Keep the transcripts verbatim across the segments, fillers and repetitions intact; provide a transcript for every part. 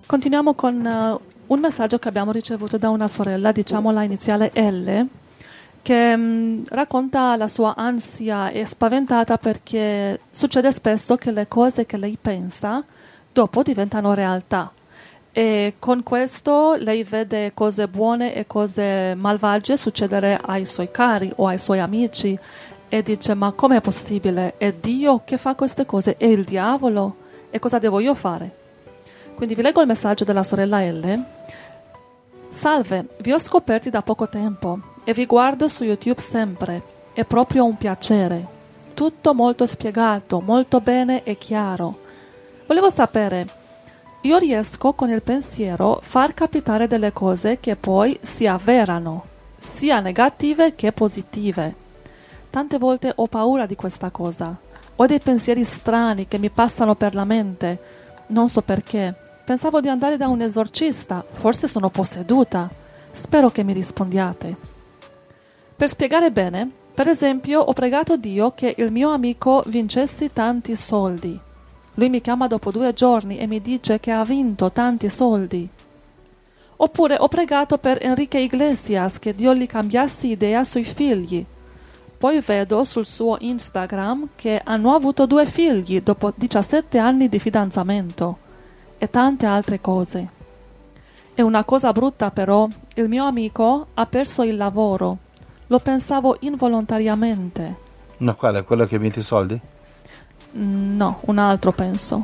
Continuiamo con uh, un messaggio che abbiamo ricevuto da una sorella, diciamo la iniziale L, che mh, racconta la sua ansia e spaventata perché succede spesso che le cose che lei pensa dopo diventano realtà. E con questo lei vede cose buone e cose malvagie succedere ai suoi cari o ai suoi amici e dice: ma com'è possibile? È Dio che fa queste cose? È il diavolo? E cosa devo io fare? Quindi vi leggo il messaggio della sorella L. Salve, vi ho scoperti da poco tempo e vi guardo su YouTube sempre. È proprio un piacere. Tutto molto spiegato, molto bene e chiaro. Volevo sapere, io riesco con il pensiero far capitare delle cose che poi si avverano, sia negative che positive. Tante volte ho paura di questa cosa. Ho dei pensieri strani che mi passano per la mente. Non so perché. Pensavo di andare da un esorcista. Forse sono posseduta. Spero che mi rispondiate. Per spiegare bene, per esempio, ho pregato Dio che il mio amico vincesse tanti soldi. Lui mi chiama dopo due giorni e mi dice che ha vinto tanti soldi. Oppure ho pregato per Enrique Iglesias che Dio gli cambiasse idea sui figli. Poi vedo sul suo Instagram che hanno avuto due figli dopo diciassette anni di fidanzamento. E tante altre cose. E una cosa brutta però, il mio amico ha perso il lavoro. Lo pensavo involontariamente. No, quale? Quello che ha vinto i soldi? No, un altro penso.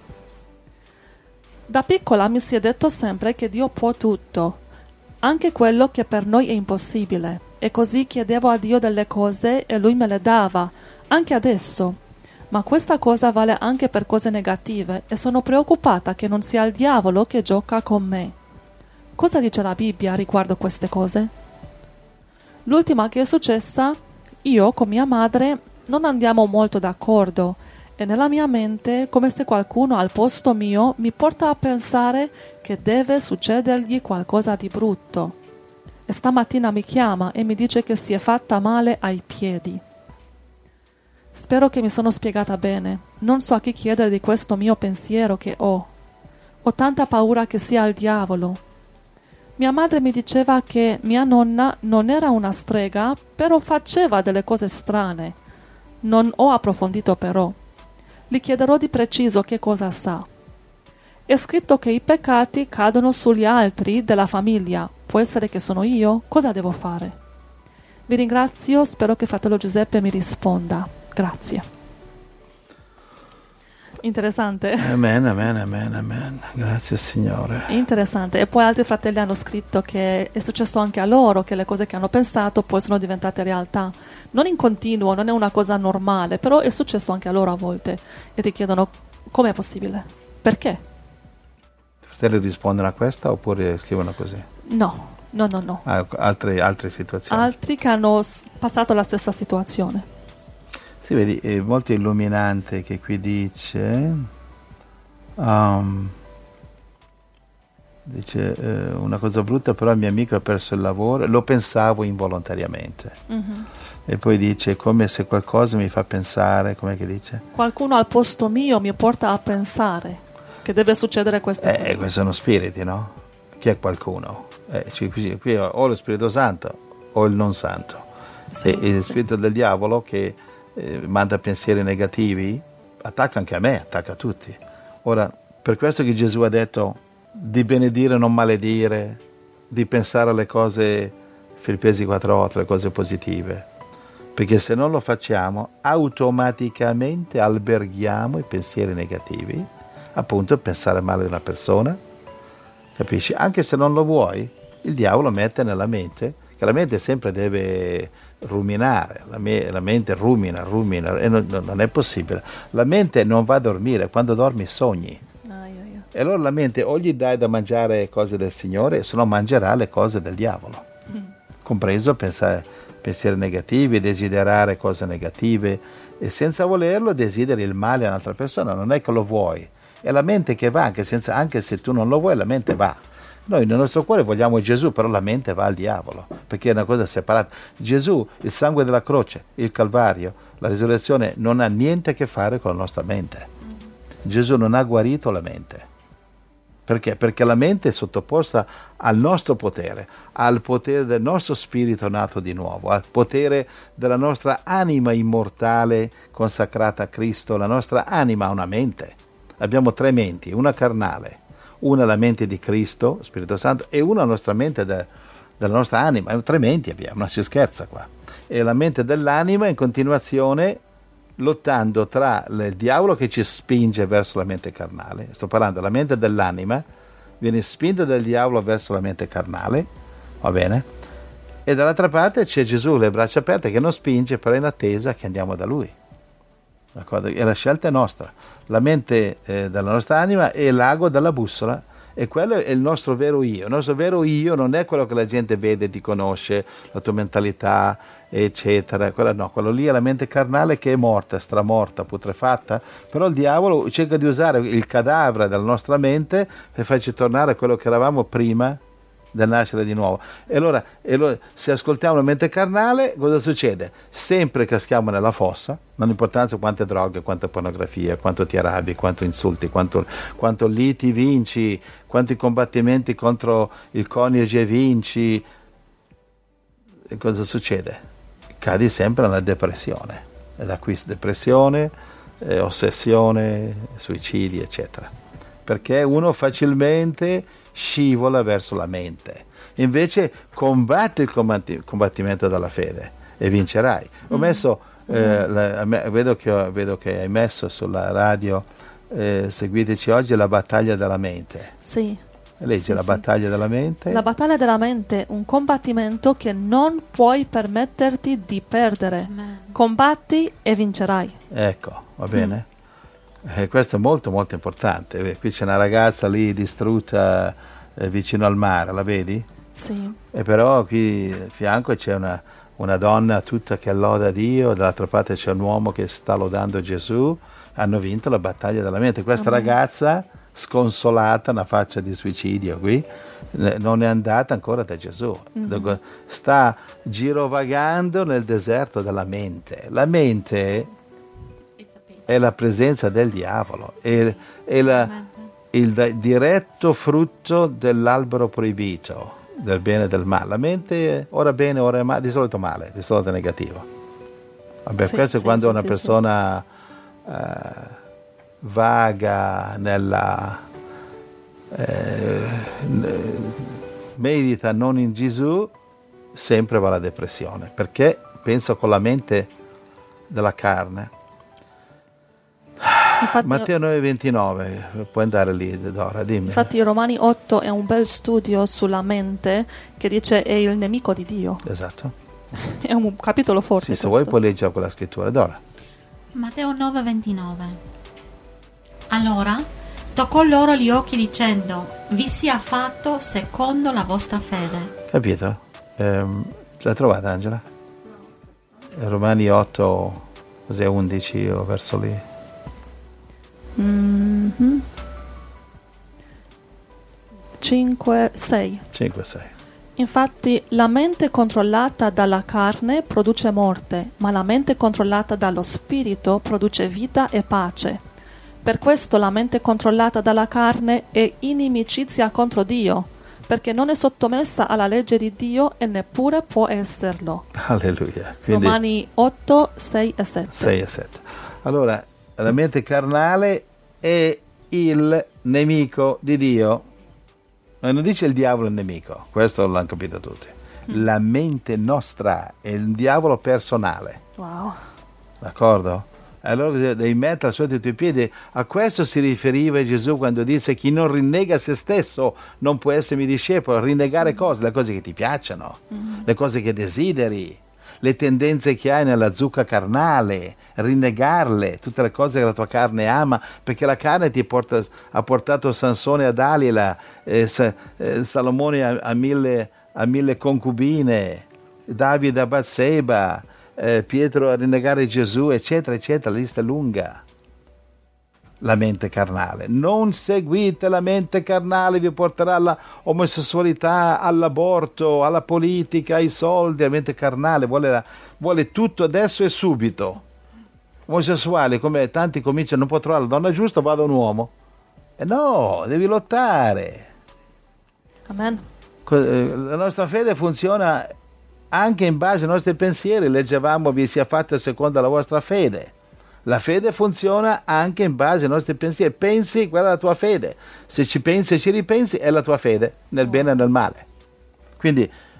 Da piccola mi si è detto sempre che Dio può tutto, anche quello che per noi è impossibile, e così chiedevo a Dio delle cose e Lui me le dava, anche adesso. Ma questa cosa vale anche per cose negative e sono preoccupata che non sia il diavolo che gioca con me. Cosa dice la Bibbia riguardo queste cose? L'ultima che è successa, io con mia madre non andiamo molto d'accordo e nella mia mente, come se qualcuno al posto mio mi porta a pensare che deve succedergli qualcosa di brutto. E stamattina mi chiama e mi dice che si è fatta male ai piedi. Spero che mi sono spiegata bene. Non so a chi chiedere di questo mio pensiero che ho. Ho tanta paura che sia il diavolo. Mia madre mi diceva che mia nonna non era una strega, però faceva delle cose strane. Non ho approfondito però. Gli chiederò di preciso che cosa sa. È scritto che i peccati cadono sugli altri della famiglia. Può essere che sono io? Cosa devo fare? Vi ringrazio, spero che fratello Giuseppe mi risponda. Grazie. Interessante. Amen, amen, amen, amen. Grazie Signore. Interessante. E poi altri fratelli hanno scritto che è successo anche a loro, che le cose che hanno pensato poi sono diventate realtà. Non in continuo, non è una cosa normale, però è successo anche a loro a volte. E ti chiedono com'è possibile? Perché? I fratelli rispondono a questa oppure scrivono così? No, no, no, no. Ah, altre, altre situazioni? Altri che hanno passato la stessa situazione. Sì, vedi, è molto illuminante che qui dice, um, dice eh, una cosa brutta, però il mio amico ha perso il lavoro, lo pensavo involontariamente. Mm-hmm. E poi dice, come se qualcosa mi fa pensare, com'è che dice? Qualcuno al posto mio mi porta a pensare che deve succedere questo. Eh, questi sono spiriti, no? Chi è qualcuno? Eh, cioè, qui, qui o lo Spirito Santo o il non santo. Sì, e, sì. Il spirito del diavolo che Eh, manda pensieri negativi, attacca anche a me, attacca a tutti. Ora, per questo che Gesù ha detto di benedire, non maledire, di pensare alle cose, Filippesi quattro otto, le cose positive, perché se non lo facciamo automaticamente alberghiamo i pensieri negativi, appunto pensare male di una persona, capisci? Anche se non lo vuoi, il diavolo mette nella mente, che la mente sempre deve ruminare, la, me, la mente rumina, rumina e non, non è possibile. La mente non va a dormire, quando dormi sogni. Ah, io, io. E allora la mente o gli dai da mangiare cose del Signore, se no mangerà le cose del diavolo. Mm. Compreso pensare, pensieri negativi, desiderare cose negative, e senza volerlo desideri il male a un'altra persona, non è che lo vuoi. È la mente che va, anche, senza, anche se tu non lo vuoi, la mente va. Noi nel nostro cuore vogliamo Gesù, però la mente va al diavolo, perché è una cosa separata. Gesù, il sangue della croce, il Calvario, la risurrezione non ha niente a che fare con la nostra mente. Gesù non ha guarito la mente. Perché? Perché la mente è sottoposta al nostro potere, al potere del nostro spirito nato di nuovo, al potere della nostra anima immortale consacrata a Cristo. La nostra anima ha una mente. Abbiamo tre menti, una carnale, una la mente di Cristo, Spirito Santo, e una la nostra mente de, della nostra anima. Tre menti abbiamo, non si scherza qua. E la mente dell'anima in continuazione lottando tra il diavolo che ci spinge verso la mente carnale. Sto parlando della mente dell'anima, viene spinta dal diavolo verso la mente carnale, va bene? E dall'altra parte c'è Gesù, le braccia aperte, che non spinge, però in attesa che andiamo da Lui. D'accordo? E la scelta è nostra. La mente eh, della nostra anima è l'ago della bussola, e quello è il nostro vero io. Il nostro vero io non è quello che la gente vede, ti conosce, la tua mentalità, eccetera. Quello, no, quello lì è la mente carnale che è morta, stramorta, putrefatta, però il diavolo cerca di usare il cadavere della nostra mente per farci tornare a quello che eravamo prima del nascere di nuovo. E allora, e allora se ascoltiamo la mente carnale, cosa succede? Sempre caschiamo nella fossa, non importanza quante droghe, quanta pornografia, quanto ti arrabbi, quanto insulti, quanto, quanto liti vinci, quanti combattimenti contro il coniuge vinci. E cosa succede? Cadi sempre nella depressione, e da qui depressione, eh, ossessione, suicidi, eccetera, perché uno facilmente scivola verso la mente. Invece combatti il combatti, combattimento della fede e vincerai. Ho messo, eh, la, vedo, che, vedo che hai messo sulla radio, eh, seguiteci oggi, la battaglia della mente. Sì. Leggi sì, la sì. battaglia della mente. La battaglia della mente è un combattimento che non puoi permetterti di perdere. Amen. Combatti e vincerai. Ecco, va bene? Mm. Eh, questo è molto molto importante. Eh, qui c'è una ragazza lì distrutta eh, vicino al mare, la vedi? Sì. E però qui a fianco c'è una, una donna tutta che loda Dio, dall'altra parte c'è un uomo che sta lodando Gesù. Hanno vinto la battaglia della mente. Questa Amen. Ragazza sconsolata, una faccia di suicidio qui, non è andata ancora da Gesù. Mm-hmm. Sta girovagando nel deserto della mente. La mente è la presenza del diavolo, è, è la, il diretto frutto dell'albero proibito, del bene e del male. La mente è ora bene, ora è male, di solito male, di solito negativo. Vabbè, sì, questo sì, è quando sì, una sì, persona sì. Uh, vaga nella eh, medita non in Gesù, sempre va alla depressione, perché penso con la mente della carne. Infatti, Matteo nove ventinove, puoi andare lì, Dora, dimmi. Infatti Romani otto è un bel studio sulla mente, che dice è il nemico di Dio. Esatto. È un capitolo forte. Sì, se vuoi puoi leggere quella scrittura, Dora. Matteo nove ventinove. Allora toccò loro gli occhi dicendo: vi sia fatto secondo la vostra fede. Capito? Ehm, l'hai trovata, Angela? No. Romani otto, cos'è, undici o verso lì? Mm-hmm. cinque sei. cinque sei. Infatti la mente controllata dalla carne produce morte, ma la mente controllata dallo spirito produce vita e pace. Per questo la mente controllata dalla carne è inimicizia contro Dio, perché non è sottomessa alla legge di Dio e neppure può esserlo. Alleluia. Quindi, Romani otto, sei e sette. sei e sette. Allora, la mente carnale è il nemico di Dio. Non dice il diavolo è il nemico, questo l'hanno capito tutti. Mm. La mente nostra è il diavolo personale. Wow. D'accordo? Allora devi mettere sotto i tuoi piedi. A questo si riferiva Gesù quando disse: chi non rinnega se stesso non può essermi discepolo. Rinnegare mm. cosa? Le cose che ti piacciono, mm. le cose che desideri, le tendenze che hai nella zucca carnale, rinnegarle, tutte le cose che la tua carne ama, perché la carne ti porta, ha portato Sansone a Dalila, eh, eh, Salomone a, a, mille, a mille concubine, Davide a Batseba, eh, Pietro a rinnegare Gesù, eccetera, eccetera. La lista è lunga. La mente carnale. Non seguite la mente carnale, vi porterà alla omosessualità, all'aborto, alla politica, ai soldi. La mente carnale vuole, la, vuole tutto adesso e subito. Omosessuali, come tanti cominciano, non può trovare la donna giusta, vado a un uomo. E no, devi lottare. Amen. La nostra fede funziona anche in base ai nostri pensieri. Leggevamo: vi sia fatta secondo la vostra fede. La fede funziona anche in base ai nostri pensieri. Pensi, quella è la tua fede. Se ci pensi e ci ripensi, è la tua fede, nel bene e nel male. Quindi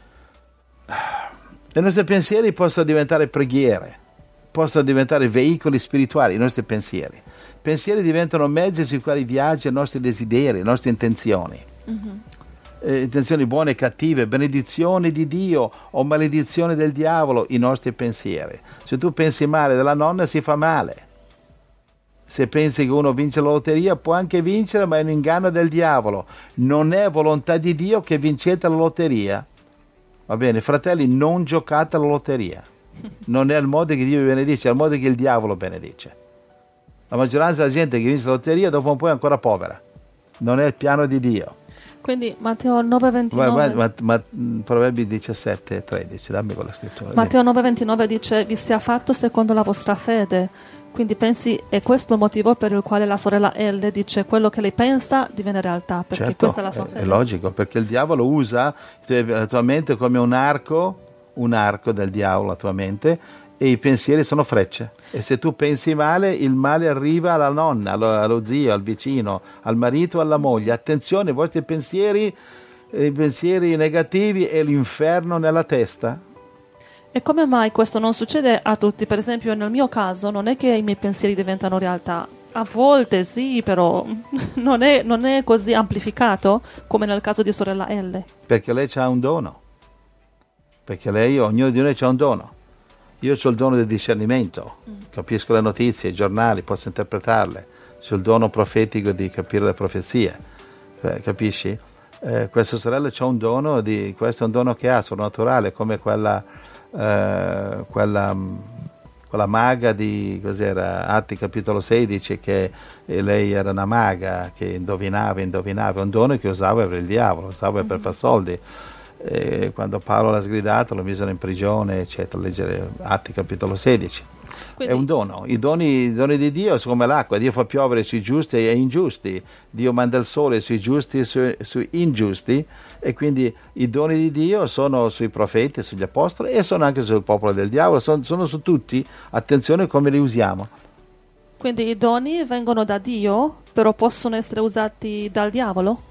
i nostri pensieri possono diventare preghiere, possono diventare veicoli spirituali, i nostri pensieri. I pensieri diventano mezzi sui quali viaggiano i nostri desideri, le nostre intenzioni. Mm-hmm. Eh, intenzioni buone e cattive, benedizioni di Dio o maledizioni del diavolo, i nostri pensieri. Se tu pensi male della nonna, si fa male. Se pensi che uno vince la lotteria, può anche vincere, ma è un inganno del diavolo. Non è volontà di Dio che vincete la lotteria. Va bene, fratelli, non giocate alla lotteria. Non è il modo che Dio vi benedice, è il modo che il diavolo benedice. La maggioranza della gente che vince la lotteria dopo un po' è ancora povera. Non è il piano di Dio. Quindi Matteo nove ventinove. Ma, ma, ma, Proverbi diciassette tredici, dammi quella scrittura. Matteo nove ventinove dice: vi sia fatto secondo la vostra fede. Quindi pensi, è questo il motivo per il quale la sorella L dice quello che lei pensa diviene realtà, perché certo, questa è la sua è, fede. È logico, perché il diavolo usa la tua mente come un arco, un arco del diavolo, la tua mente, e i pensieri sono frecce. E se tu pensi male, il male arriva alla nonna, allo, allo zio, al vicino, al marito, alla moglie. Attenzione, i vostri pensieri, i pensieri negativi e l'inferno nella testa. E come mai questo non succede a tutti? Per esempio, nel mio caso, non è che i miei pensieri diventano realtà. A volte sì, però non è, non è così amplificato come nel caso di sorella L. Perché lei ha un dono. Perché lei, ognuno di noi ha un dono. Io ho il dono del discernimento, mm. capisco le notizie, i giornali, posso interpretarle. Ho il dono profetico di capire le profezie, eh, capisci? Eh, questa sorella ha un dono, di, questo è un dono che ha, soprannaturale, come quella, eh, quella, quella maga di, cos'era, Atti capitolo sedici, che lei era una maga, che indovinava, indovinava, un dono che usava per il diavolo, usava mm. per far soldi. E quando Paolo l'ha sgridato lo misero in prigione, eccetera. Leggere Atti capitolo sedici. Quindi, è un dono. I doni, i doni di Dio sono come l'acqua. Dio fa piovere sui giusti e ingiusti. Dio manda il sole sui giusti e sui, sui ingiusti. E quindi i doni di Dio sono sui profeti, sugli apostoli e sono anche sul popolo del diavolo. Sono, sono su tutti. Attenzione come li usiamo. Quindi i doni vengono da Dio, però possono essere usati dal diavolo?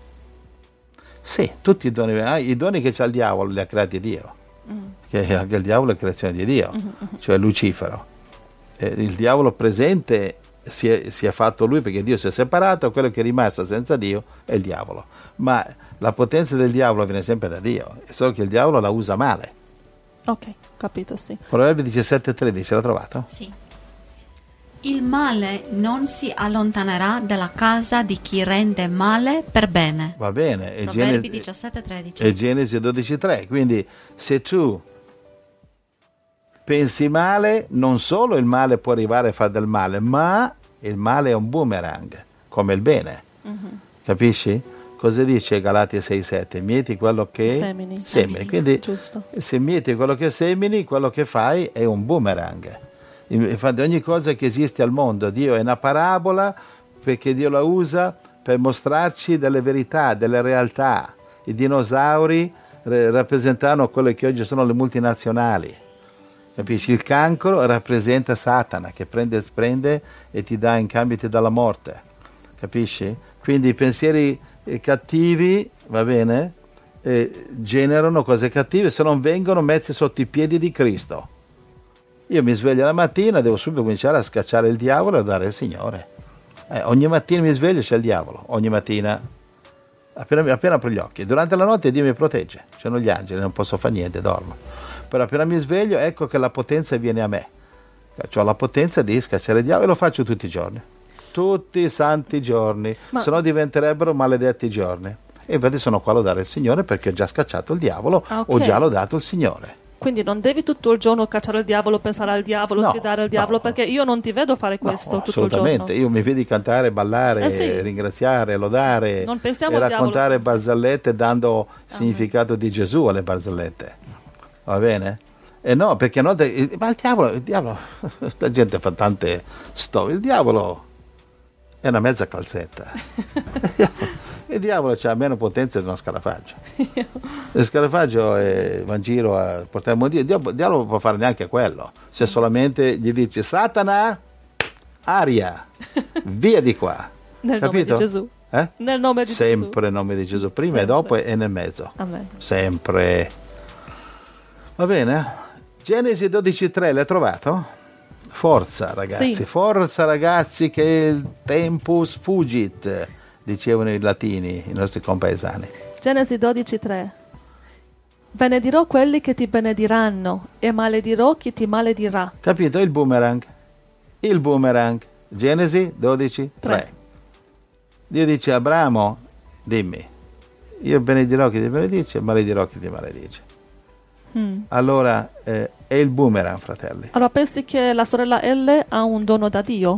Sì, tutti i doni, eh, i doni che c'ha il diavolo li ha creati Dio, mm. che anche il diavolo è creazione di Dio, mm-hmm. cioè Lucifero. Eh, il diavolo presente si è, si è fatto lui perché Dio si è separato, quello che è rimasto senza Dio è il diavolo. Ma la potenza del diavolo viene sempre da Dio, è solo che il diavolo la usa male. Ok, capito, sì. Proverbi diciassette tredici, l'ha trovato? Sì. Il male non si allontanerà dalla casa di chi rende male per bene. Va bene. E Proverbi Genesi, diciassette tredici. E Genesi dodici tre. Quindi se tu pensi male, non solo il male può arrivare a fare del male, ma il male è un boomerang, come il bene. Mm-hmm. Capisci? Cosa dice Galati sei sette? Mieti quello che semini. semini. Quindi giusto. Se mieti quello che semini, quello che fai è un boomerang. Infatti ogni cosa che esiste al mondo, Dio è una parabola perché Dio la usa per mostrarci delle verità, delle realtà. I dinosauri re- rappresentano quelle che oggi sono le multinazionali. Capisci? Il cancro rappresenta Satana che prende, prende e ti dà in cambio ti dà la morte. Capisci? Quindi i pensieri eh, cattivi, va bene, eh, generano cose cattive se non vengono messi sotto i piedi di Cristo. Io mi sveglio la mattina, devo subito cominciare a scacciare il diavolo e dare al Signore. Eh, ogni mattina mi sveglio c'è il diavolo, ogni mattina, appena, appena apro gli occhi. Durante la notte Dio mi protegge, ci sono gli angeli, non posso fare niente, dormo. Però appena mi sveglio ecco che la potenza viene a me. Ho la potenza di scacciare il diavolo e lo faccio tutti i giorni. Tutti i santi giorni, Ma... se no diventerebbero maledetti giorni. E infatti sono qua a lodare il Signore perché ho già scacciato il diavolo, ah, okay. Ho già lodato il Signore. Quindi non devi tutto il giorno cacciare il diavolo, pensare al diavolo, no, sgridare il diavolo, no. Perché io non ti vedo fare questo no, tutto il giorno. Assolutamente, io mi vedi cantare, ballare, eh sì. ringraziare, lodare non pensiamo e raccontare al diavolo, barzellette dando il significato di Gesù alle barzellette. Va bene? E no, perché no, ma il diavolo, il diavolo, la gente fa tante storie, il diavolo è una mezza calzetta. Il diavolo ha meno potenza di uno scarafaggio. Il scarafaggio è, va in giro a portare il Dio. Il diavolo non può fare neanche quello. Se solamente gli dice Satana, aria, via di qua. Nel Capito? nome di Gesù. Eh? Nel nome di Sempre Gesù. nel nome di Gesù. Prima Sempre. e dopo e nel mezzo. Amen. Sempre. Va bene? Genesi dodici tre, l'hai trovato? Forza ragazzi, Sì. forza ragazzi che il tempus fugit, dicevano i latini, i nostri compaesani. Genesi dodici tre. Benedirò quelli che ti benediranno e maledirò chi ti maledirà. Capito? Il boomerang. Il boomerang. Genesi dodici tre. Tre. Dio dice a Abramo, dimmi, io benedirò chi ti benedice e maledirò chi ti maledice. Mm. Allora eh, è il boomerang, fratelli. Allora pensi che la sorella L ha un dono da Dio?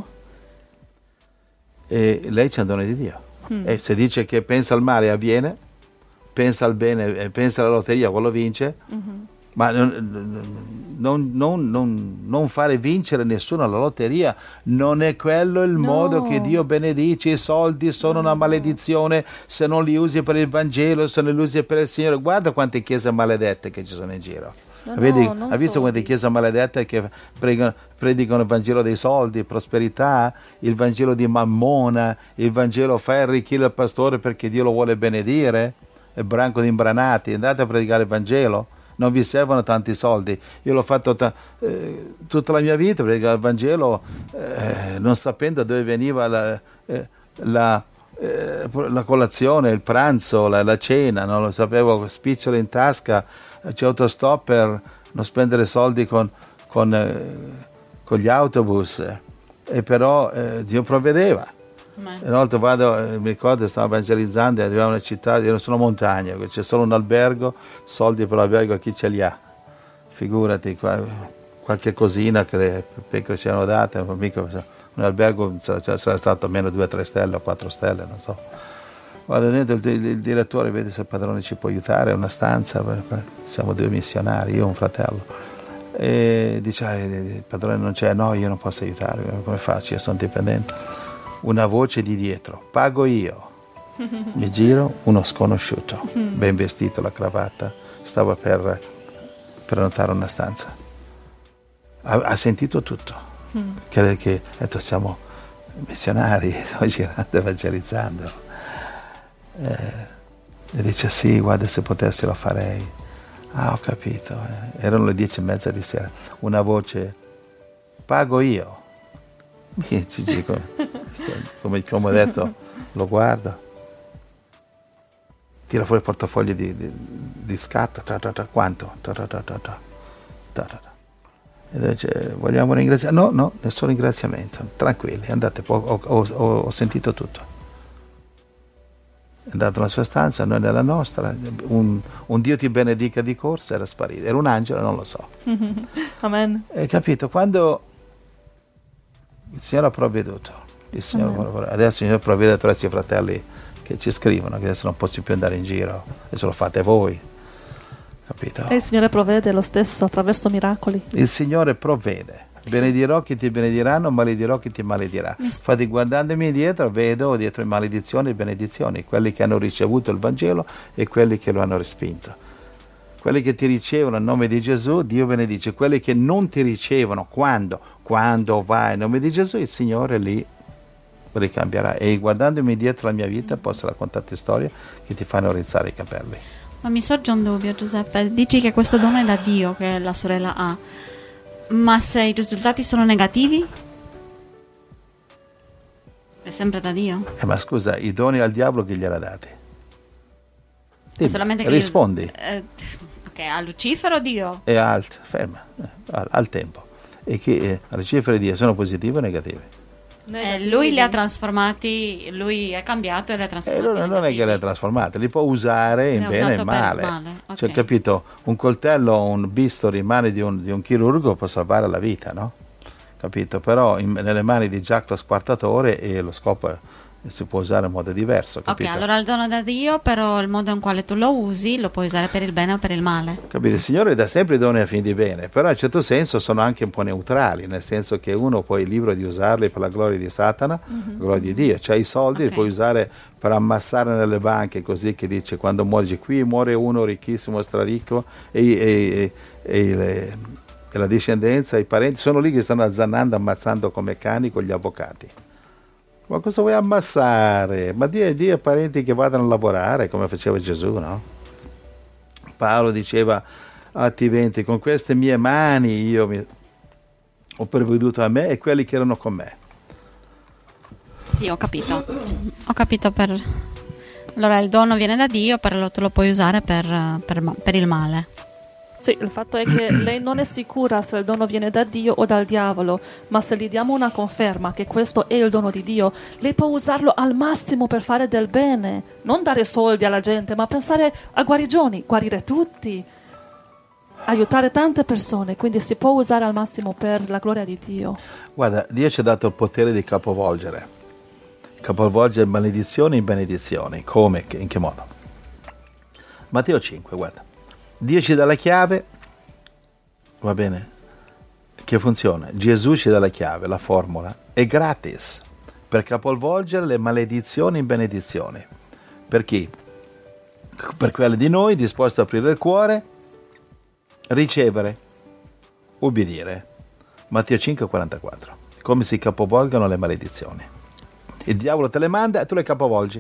E lei c'è un dono di Dio. Mm. E se dice che pensa al male avviene, pensa al bene, eh, pensa alla lotteria, quello vince. Mm-hmm. Ma non, non, non, non, non fare vincere nessuno alla lotteria non è quello il No. modo che Dio benedice. I soldi sono una maledizione se non li usi per il Vangelo, se non li usi per il Signore. Guarda quante chiese maledette che ci sono in giro. No, Vedi, no, non hai visto soldi. quante chiese maledette che pregano, predicano il Vangelo dei soldi, prosperità, il Vangelo di Mammona, il Vangelo fai arricchire il pastore perché Dio lo vuole benedire, il branco di imbranati. Andate a predicare il Vangelo. Non vi servono tanti soldi. Io l'ho fatto ta- eh, tutta la mia vita, perché il Vangelo, eh, non sapendo dove veniva la, eh, la, eh, la colazione, il pranzo, la, la cena, non lo sapevo, spicciolo in tasca, c'è autostop per non spendere soldi con, con, eh, con gli autobus, e però eh, Dio provvedeva. Amen. Una volta vado, eh, mi ricordo, stavo evangelizzando e arrivavo in una città, ero sulla montagna, c'è solo un albergo, soldi per l'albergo a chi ce li ha. Figurati, qua, qualche cosina che le pecore ci hanno date, mica, un albergo sarà, sarà stato almeno due o tre stelle o quattro stelle, non so. Vado dentro, il, il, il direttore vede se il padrone ci può aiutare, è una stanza, siamo due missionari, io e un fratello. E dice, ah, il padrone non c'è, no, io non posso aiutare, come faccio, io sono dipendente. Una voce di dietro, pago io. Mi giro, uno sconosciuto, ben vestito, la cravatta, stava per prenotare una stanza. Ha, ha sentito tutto, che, che ha detto siamo missionari, stiamo girando, evangelizzando. Eh, e dice sì, guarda, se potessi lo farei. Ah, ho capito. Eh. Erano le dieci e mezza di sera. Una voce, pago io. Mi ci dico, come, come ho detto, lo guardo, tira fuori il portafoglio di, di, di scatto, tra, tra, tra, quanto? Tra, tra, tra, tra, tra, tra, tra. E dice, vogliamo ringraziare? No, no, nessun ringraziamento, tranquilli, andate, ho, ho, ho, ho sentito tutto. È andato nella sua stanza, noi nella nostra, un, un Dio ti benedica di corsa, era sparito, era un angelo, non lo so. Amen. Hai capito? Quando il Signore ha provveduto, il Signore, adesso il Signore provvede attraverso i fratelli che ci scrivono, che adesso non posso più andare in giro, adesso lo fate voi, capito? E il Signore provvede lo stesso attraverso miracoli. Il Signore provvede, benedirò chi ti benediranno, maledirò chi ti maledirà. Infatti guardandomi indietro vedo dietro maledizioni e benedizioni, quelli che hanno ricevuto il Vangelo e quelli che lo hanno respinto. Quelli che ti ricevono in nome di Gesù, Dio benedice. Quelli che non ti ricevono, quando? Quando vai in nome di Gesù, il Signore lì ricambierà. E guardandomi dietro la mia vita posso raccontarti storie che ti fanno rizzare i capelli. Ma mi sorge un dubbio, Giuseppe. Dici che questo dono è da Dio, che la sorella ha. Ma se i risultati sono negativi? È sempre da Dio? Eh, ma scusa, i doni al diavolo chi gliel'ha dati? Dimmi, Solamente che rispondi. Io, eh, ok, a Lucifero Dio? E alt, ferma, eh, al, al tempo. E che eh, le cifre di Dio sono positive o negative? Eh, lui li ha trasformati, lui è cambiato e li ha E trasformati. non, non è che le ha trasformate, li può usare in Le ha bene e usato per male. male, ok. Cioè, capito? Un coltello o un bisturi in mani di un, di un chirurgo può salvare la vita, no? Capito? Però in, nelle mani di Jack lo squartatore e lo scopo è, si può usare in modo diverso, capito? Ok, allora il dono da Dio, però il modo in quale tu lo usi lo puoi usare per il bene o per il male. Capito? Il Signore dà sempre i doni a fin di bene, però in un certo senso sono anche un po' neutrali, nel senso che uno poi è libero di usarli per la gloria di Satana, mm-hmm. la gloria di Dio. Cioè i soldi okay. li puoi usare per ammassare nelle banche, così che dice quando muori qui muore uno ricchissimo, straricco e, e, e, e, le, e la discendenza, i parenti sono lì che stanno azzannando, ammazzando come cani con gli avvocati. Ma cosa vuoi ammassare? Ma Dio, Dio ai parenti che vadano a lavorare come faceva Gesù, no? Paolo diceva Atti venti, con queste mie mani io mi, ho provveduto a me e quelli che erano con me. Sì, ho capito. Ho capito per... Allora il dono viene da Dio, però tu lo puoi usare per, per, per il male. Sì, il fatto è che lei non è sicura se il dono viene da Dio o dal diavolo, ma se gli diamo una conferma che questo è il dono di Dio, lei può usarlo al massimo per fare del bene, non dare soldi alla gente, ma pensare a guarigioni, guarire tutti, aiutare tante persone, quindi si può usare al massimo per la gloria di Dio. Guarda, Dio ci ha dato il potere di capovolgere, capovolgere maledizioni in benedizioni. Come? In che modo? Matteo cinque, guarda. Dio ci dà la chiave, va bene, che funziona. Gesù ci dà la chiave, la formula, è gratis per capovolgere le maledizioni in benedizioni. Per chi? Per quelli di noi disposti a aprire il cuore, ricevere, ubbidire. Matteo cinque quarantaquattro. Come si capovolgono le maledizioni. Il diavolo te le manda e tu le capovolgi.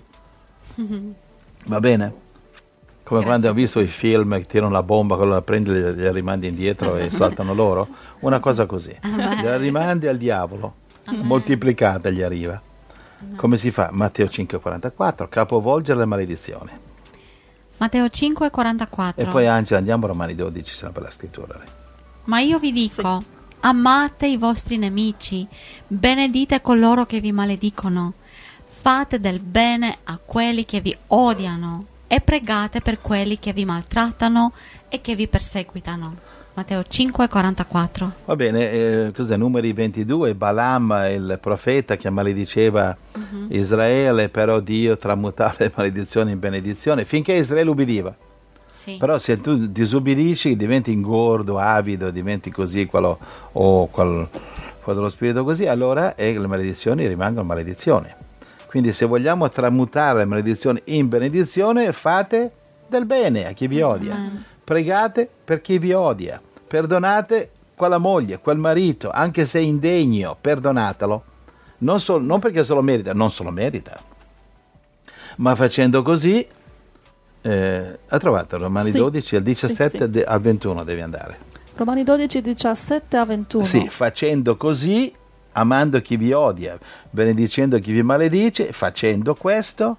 Va bene? Come Grazie quando ho visto i film che tirano la bomba, quello la prendi, li rimandi indietro e saltano loro. Una cosa così. La rimandi al diavolo, Amen. moltiplicata gli arriva. Amen. Come si fa? Matteo cinque quarantaquattro, capovolgere le maledizioni. Matteo cinque quarantaquattro. E poi Angela, andiamo a Romani dodici, sempre la scrittura. Ma io vi dico, sì. amate i vostri nemici, benedite coloro che vi maledicono, fate del bene a quelli che vi odiano e pregate per quelli che vi maltrattano e che vi perseguitano. Matteo cinque quarantaquattro. Va bene, eh, cos'è? Numeri ventidue, Balaam, il profeta che malediceva uh-huh. Israele, però Dio tramutava le maledizioni in benedizione finché Israele ubbidiva. Sì. Però se tu disubbidisci diventi ingordo, avido, diventi così quello, o quel, quello dello spirito così, allora eh, le maledizioni rimangono maledizioni. Quindi se vogliamo tramutare le maledizioni in benedizione, fate del bene a chi vi odia. Amen. Pregate per chi vi odia. Perdonate quella moglie, quel marito, anche se è indegno, perdonatelo. Non, so, non perché se lo merita, non se lo merita. Ma facendo così, eh, ha trovato Romani sì. dodici, al diciassette sì, sì. De, al ventuno devi andare. Romani dodici, diciassette a ventuno. Sì, facendo così, amando chi vi odia, benedicendo chi vi maledice, facendo questo.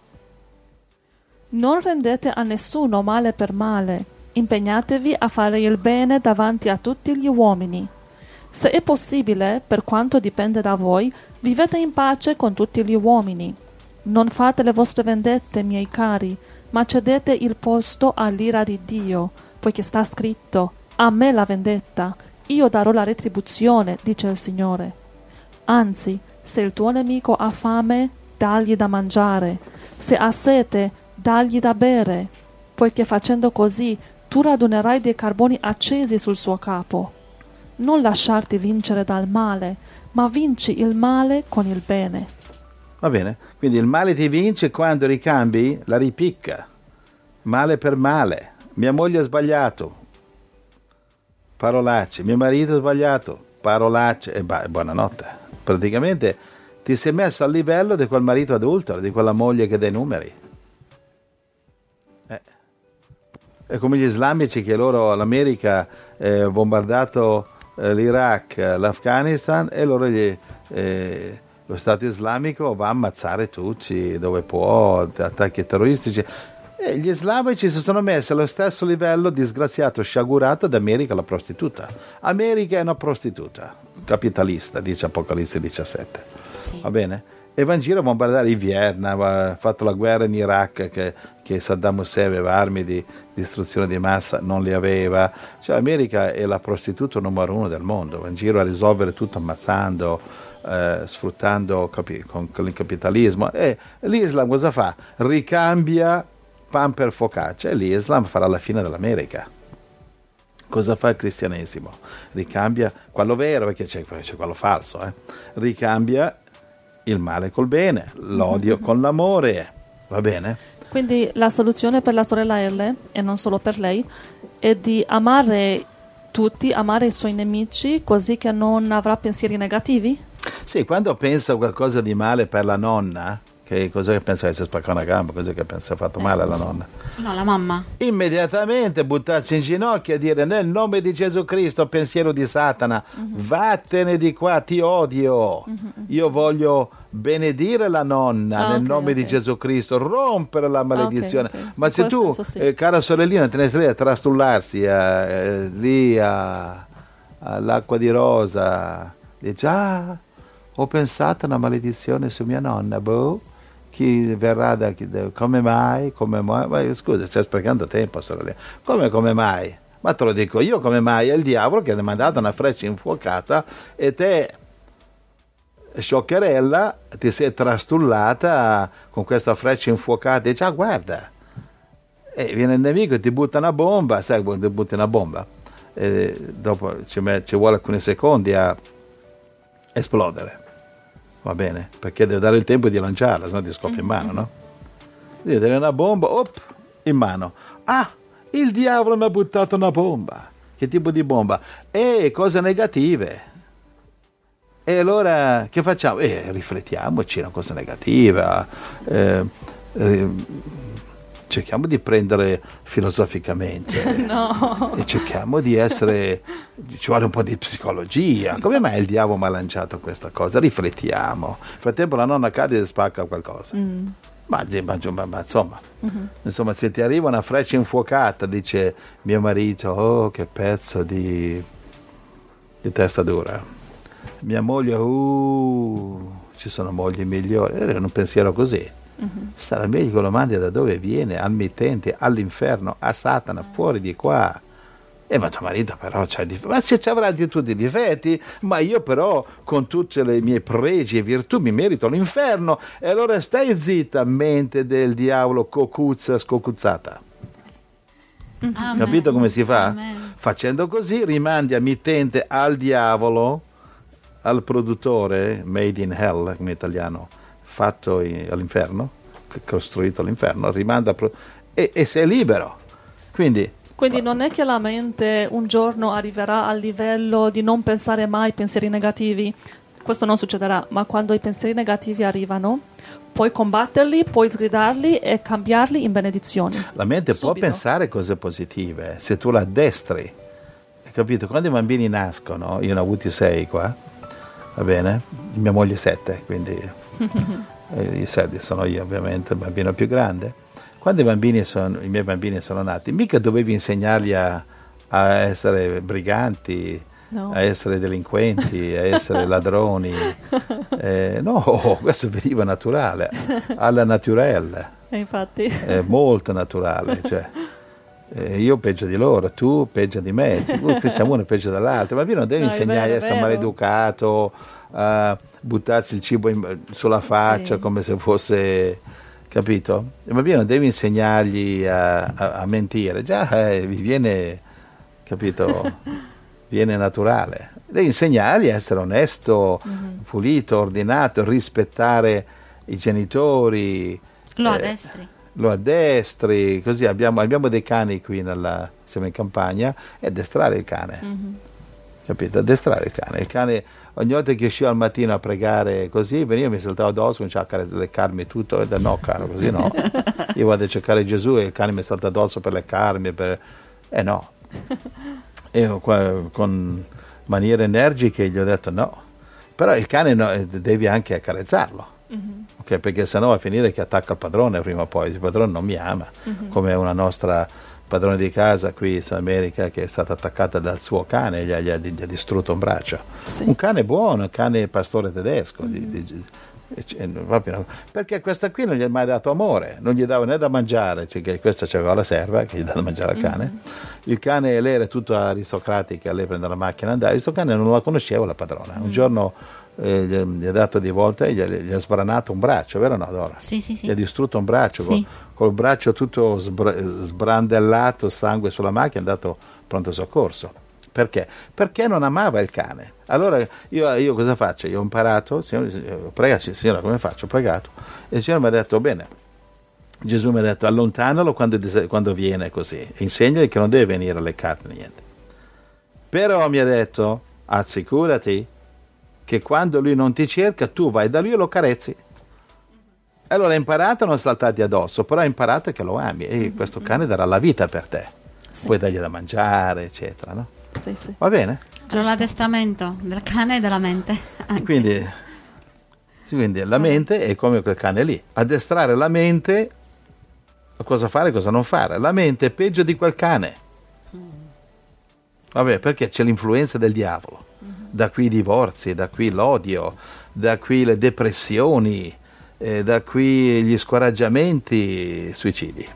Non rendete a nessuno male per male, impegnatevi a fare il bene davanti a tutti gli uomini. Se è possibile, per quanto dipende da voi, vivete in pace con tutti gli uomini. Non fate le vostre vendette, miei cari, ma cedete il posto all'ira di Dio, poiché sta scritto: a me la vendetta, io darò la retribuzione, dice il Signore. Anzi, se il tuo nemico ha fame, dagli da mangiare, se ha sete, dagli da bere, poiché facendo così tu radunerai dei carboni accesi sul suo capo. Non lasciarti vincere dal male, ma vinci il male con il bene. Va bene, quindi il male ti vince quando ricambi la ripicca. Male per male. Mia moglie ha sbagliato, parolacce. Mio marito ha sbagliato, parolacce. E bah, buonanotte. Praticamente ti sei messo al livello di quel marito adultero, di quella moglie che dà i numeri. Eh. È come gli islamici che loro, l'America ha eh, bombardato eh, l'Iraq, l'Afghanistan, e loro gli, eh, lo Stato islamico va a ammazzare tutti dove può, attacchi terroristici. E gli islamici si sono messi allo stesso livello disgraziato, sciagurato d'America, la prostituta. America è una prostituta capitalista, dice Apocalisse diciassette. Sì. Va bene? E va in giro a bombardare il Vietnam, ha fatto la guerra in Iraq, che, che Saddam Hussein aveva armi di distruzione di massa, non le aveva. Cioè l'America è la prostituta numero uno del mondo, va in giro a risolvere tutto ammazzando, eh, sfruttando capi, con, con il capitalismo. E l'Islam cosa fa? Ricambia pan per focaccia, e l'Islam farà la fine dell'America. Cosa fa il cristianesimo? Ricambia quello vero, perché c'è, c'è quello falso, eh? Ricambia il male col bene, l'odio mm-hmm. con l'amore, va bene? Quindi la soluzione per la sorella L, e non solo per lei, è di amare tutti, amare i suoi nemici, così che non avrà pensieri negativi? Sì, quando pensa qualcosa di male per la nonna, che cosa che pensa che si spacca una gamba, cosa che pensa ha fatto male alla nonna? No, la mamma. Immediatamente buttarsi in ginocchio e dire: nel nome di Gesù Cristo, pensiero di Satana, uh-huh. vattene di qua, ti odio. Uh-huh. Io voglio benedire la nonna ah, nel okay, nome okay. di Gesù Cristo, rompere la maledizione. Okay, okay. Ma se tu, senso, sì. eh, cara sorellina, te ne stai a trastullarsi eh, lì a, all'acqua di rosa, dici: ah, ho pensato a una maledizione su mia nonna, boh. Chi verrà da, da come mai? Come mai? Ma scusa, stai sprecando tempo, sorella. Come come mai? Ma te lo dico io come mai? È il diavolo che ti ha mandato una freccia infuocata e te, scioccherella, ti sei trastullata con questa freccia infuocata e dici: ah, guarda, e viene il nemico e ti butta una bomba, sai quando ti butti una bomba? E dopo ci, met, ci vuole alcuni secondi a esplodere. Va bene, perché deve dare il tempo di lanciarla, se no ti scoppia in mano, no? Devi dare una bomba, op, in mano. Ah, il diavolo mi ha buttato una bomba. Che tipo di bomba? Eh, cose negative. E allora che facciamo? Eh, riflettiamoci, una cosa negativa. Eh, eh, cerchiamo di prendere filosoficamente. No. E cerchiamo di essere, ci vuole un po' di psicologia. Come mai il diavolo mi ha lanciato questa cosa? Riflettiamo. Nel frattempo la nonna cade e spacca qualcosa. Mm. Ma, ma, ma, ma insomma, mm-hmm. insomma, se ti arriva una freccia infuocata, dice mio marito: oh, che pezzo di, di testa dura. Mia moglie: uh, ci sono mogli migliori. Era un pensiero così. Uh-huh. Sarà meglio che lo mandi da dove viene, al mittente, all'inferno, a Satana, fuori di qua. E ma tuo marito però c'ha difetti, ma se ci avrà di tutti i difetti, ma io però con tutti i miei pregi e virtù mi merito l'inferno. E allora stai zitta, mente del diavolo cocuzza scocuzzata. Amen. Capito come si fa? Amen. Facendo così rimandi a mittente al diavolo, al produttore, made in hell in italiano, fatto in, all'inferno, costruito all'inferno, rimanda pro- e, e sei libero. Quindi, Quindi non è che la mente un giorno arriverà al livello di non pensare mai pensieri negativi. Questo non succederà, ma quando i pensieri negativi arrivano, puoi combatterli, puoi sgridarli e cambiarli in benedizioni. La mente Subito. può pensare cose positive se tu la addestri. Hai capito? Quando i bambini nascono, io ne ho avuti sei qua, va bene? Mia moglie sette, quindi... i sedi sono io ovviamente, il bambino più grande. Quando i bambini sono, i miei bambini sono nati, mica dovevi insegnarli a, a essere briganti, no. a essere delinquenti, a essere ladroni. Eh, no, questo veniva naturale, alla naturelle. E infatti. È molto naturale, cioè. Eh, io peggio di loro, tu peggio di me, qui siamo uno peggio dall'altro. Ma non devi no, insegnare a essere maleducato, a buttarsi il cibo in, sulla faccia sì. come se fosse, capito? Ma non devi insegnargli a, a, a mentire, già eh, vi viene, capito? Viene naturale. Devi insegnargli a essere onesto, mm-hmm. pulito, ordinato, rispettare i genitori. Lo eh, addestri. Lo addestri, così abbiamo, abbiamo dei cani qui, nella, siamo in campagna, e addestrare il cane, mm-hmm. capito? Addestrare il cane. Il cane, ogni volta che uscivo al mattino a pregare così, veniva, mi saltava addosso, cominciava a leccarmi tutto, e da no, caro, così no. Io vado a cercare Gesù e il cane mi salta addosso per leccarmi, per... eh no. E qua, con maniere energiche gli ho detto no, però il cane no, devi anche accarezzarlo. Mm-hmm. Okay, perché sennò va a finire che attacca il padrone prima o poi. Il padrone non mi ama, mm-hmm. come una nostra padrone di casa qui in America che è stata attaccata dal suo cane e gli ha, gli ha, gli ha distrutto un braccio. Sì. Un cane buono, un cane pastore tedesco, mm-hmm. di, di, di, perché questa qui non gli ha mai dato amore, non gli dava né da mangiare, cioè che questa c'aveva la serva che gli dà da mangiare al cane. Mm-hmm. Il cane, lei era tutta aristocratica, lei prende la macchina e andava, questo cane non la conosceva la padrona. Mm-hmm. Un giorno eh, gli, gli ha dato di volte, gli, gli ha sbranato un braccio, vero o no, Dora? Sì, sì, sì. Gli ha distrutto un braccio, Sì. col, col braccio tutto sbr- sbrandellato, sangue sulla macchina, è andato pronto soccorso. Perché? Perché non amava il cane. Allora io, io cosa faccio? Io ho imparato, signore, prega, signora, come faccio? Ho pregato. E il Signore mi ha detto, bene, Gesù mi ha detto, allontanalo quando, quando viene così, e insegnagli che non deve venire alle carte, niente. Però mi ha detto, assicurati che quando lui non ti cerca, tu vai da lui e lo carezzi. Allora ha imparato a non saltarti addosso, però ha imparato che lo ami, e questo cane darà la vita per te. Sì. Puoi dargli da mangiare, eccetera, no? Sì, sì. Va bene? C'è l'addestramento del cane e della mente. Anche. Quindi, sì, quindi la mente è come quel cane lì. Addestrare la mente a cosa fare e cosa non fare. La mente è peggio di quel cane. Vabbè, perché c'è l'influenza del diavolo. Da qui i divorzi, da qui l'odio, da qui le depressioni, eh, da qui gli scoraggiamenti, i suicidi.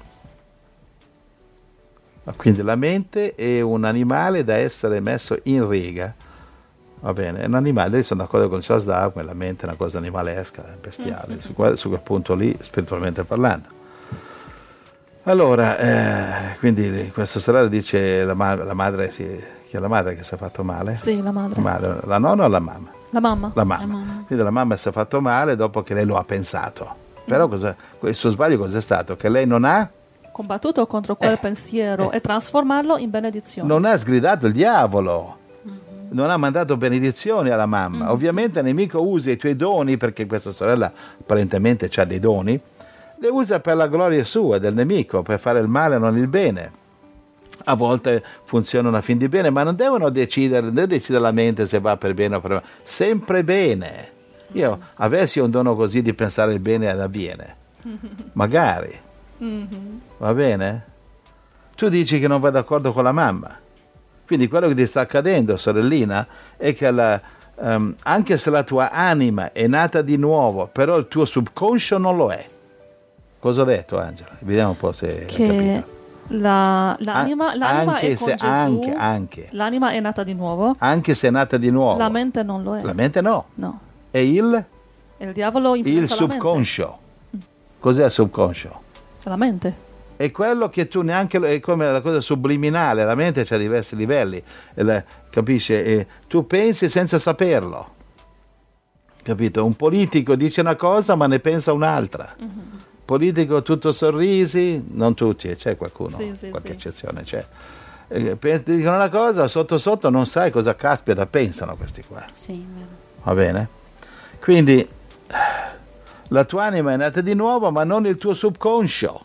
Quindi la mente è un animale da essere messo in riga, va bene, è un animale, sono d'accordo con Charles Darwin, la mente è una cosa animalesca, bestiale, mm-hmm. su, quel, su quel punto lì, spiritualmente parlando. Allora, eh, quindi questa sorella dice, la, ma- la madre, sì, che è la madre che si è fatto male? Sì, la madre. La, madre, la nonna o la mamma? La mamma. La mamma. La mamma. Quindi la mamma si è fatto male dopo che lei lo ha pensato. Però Mm. cosa, il suo sbaglio cos'è stato? Che lei non ha... combattuto contro quel Eh, pensiero eh. e trasformarlo in benedizione. non ha sgridato il diavolo, non ha mandato benedizioni alla mamma. Mm-hmm. Ovviamente il nemico usa i tuoi doni, perché questa sorella apparentemente ha dei doni, le usa per la gloria sua, del nemico, per fare il male e non il bene. A volte funzionano a fin di bene, ma non devono decidere, non deve decidere la mente se va per bene o per male, sempre bene. Io avessi un dono così di pensare il bene ed avviene, magari. Mhm. Va bene? Tu dici che non vai d'accordo con la mamma. Quindi quello che ti sta accadendo, sorellina, è che la, um, anche se la tua anima è nata di nuovo, però il tuo subconscio non lo è. Cosa ho detto, Angela? Vediamo un po' se hai Che capito. la, l'anima, An- l'anima anche è con se- Gesù, anche, anche. l'anima è nata di nuovo, Anche se è nata di nuovo. la mente non lo è. La mente no. No. È il, E il diavolo il influenza la mente. subconscio. Cos'è il subconscio? È la mente. È quello che tu neanche, è come la cosa subliminale, la mente c'ha diversi livelli, e la- capisci? E tu pensi senza saperlo, capito? Un politico dice una cosa ma ne pensa un'altra. Mhm. Politico tutto sorrisi, non tutti, c'è qualcuno, Sì, sì, qualche sì. eccezione c'è. Eh, pe- dicono una cosa, sotto sotto non sai cosa caspita pensano questi qua, Sì, vero. va bene? Quindi la tua anima è nata di nuovo, ma non il tuo subconscio.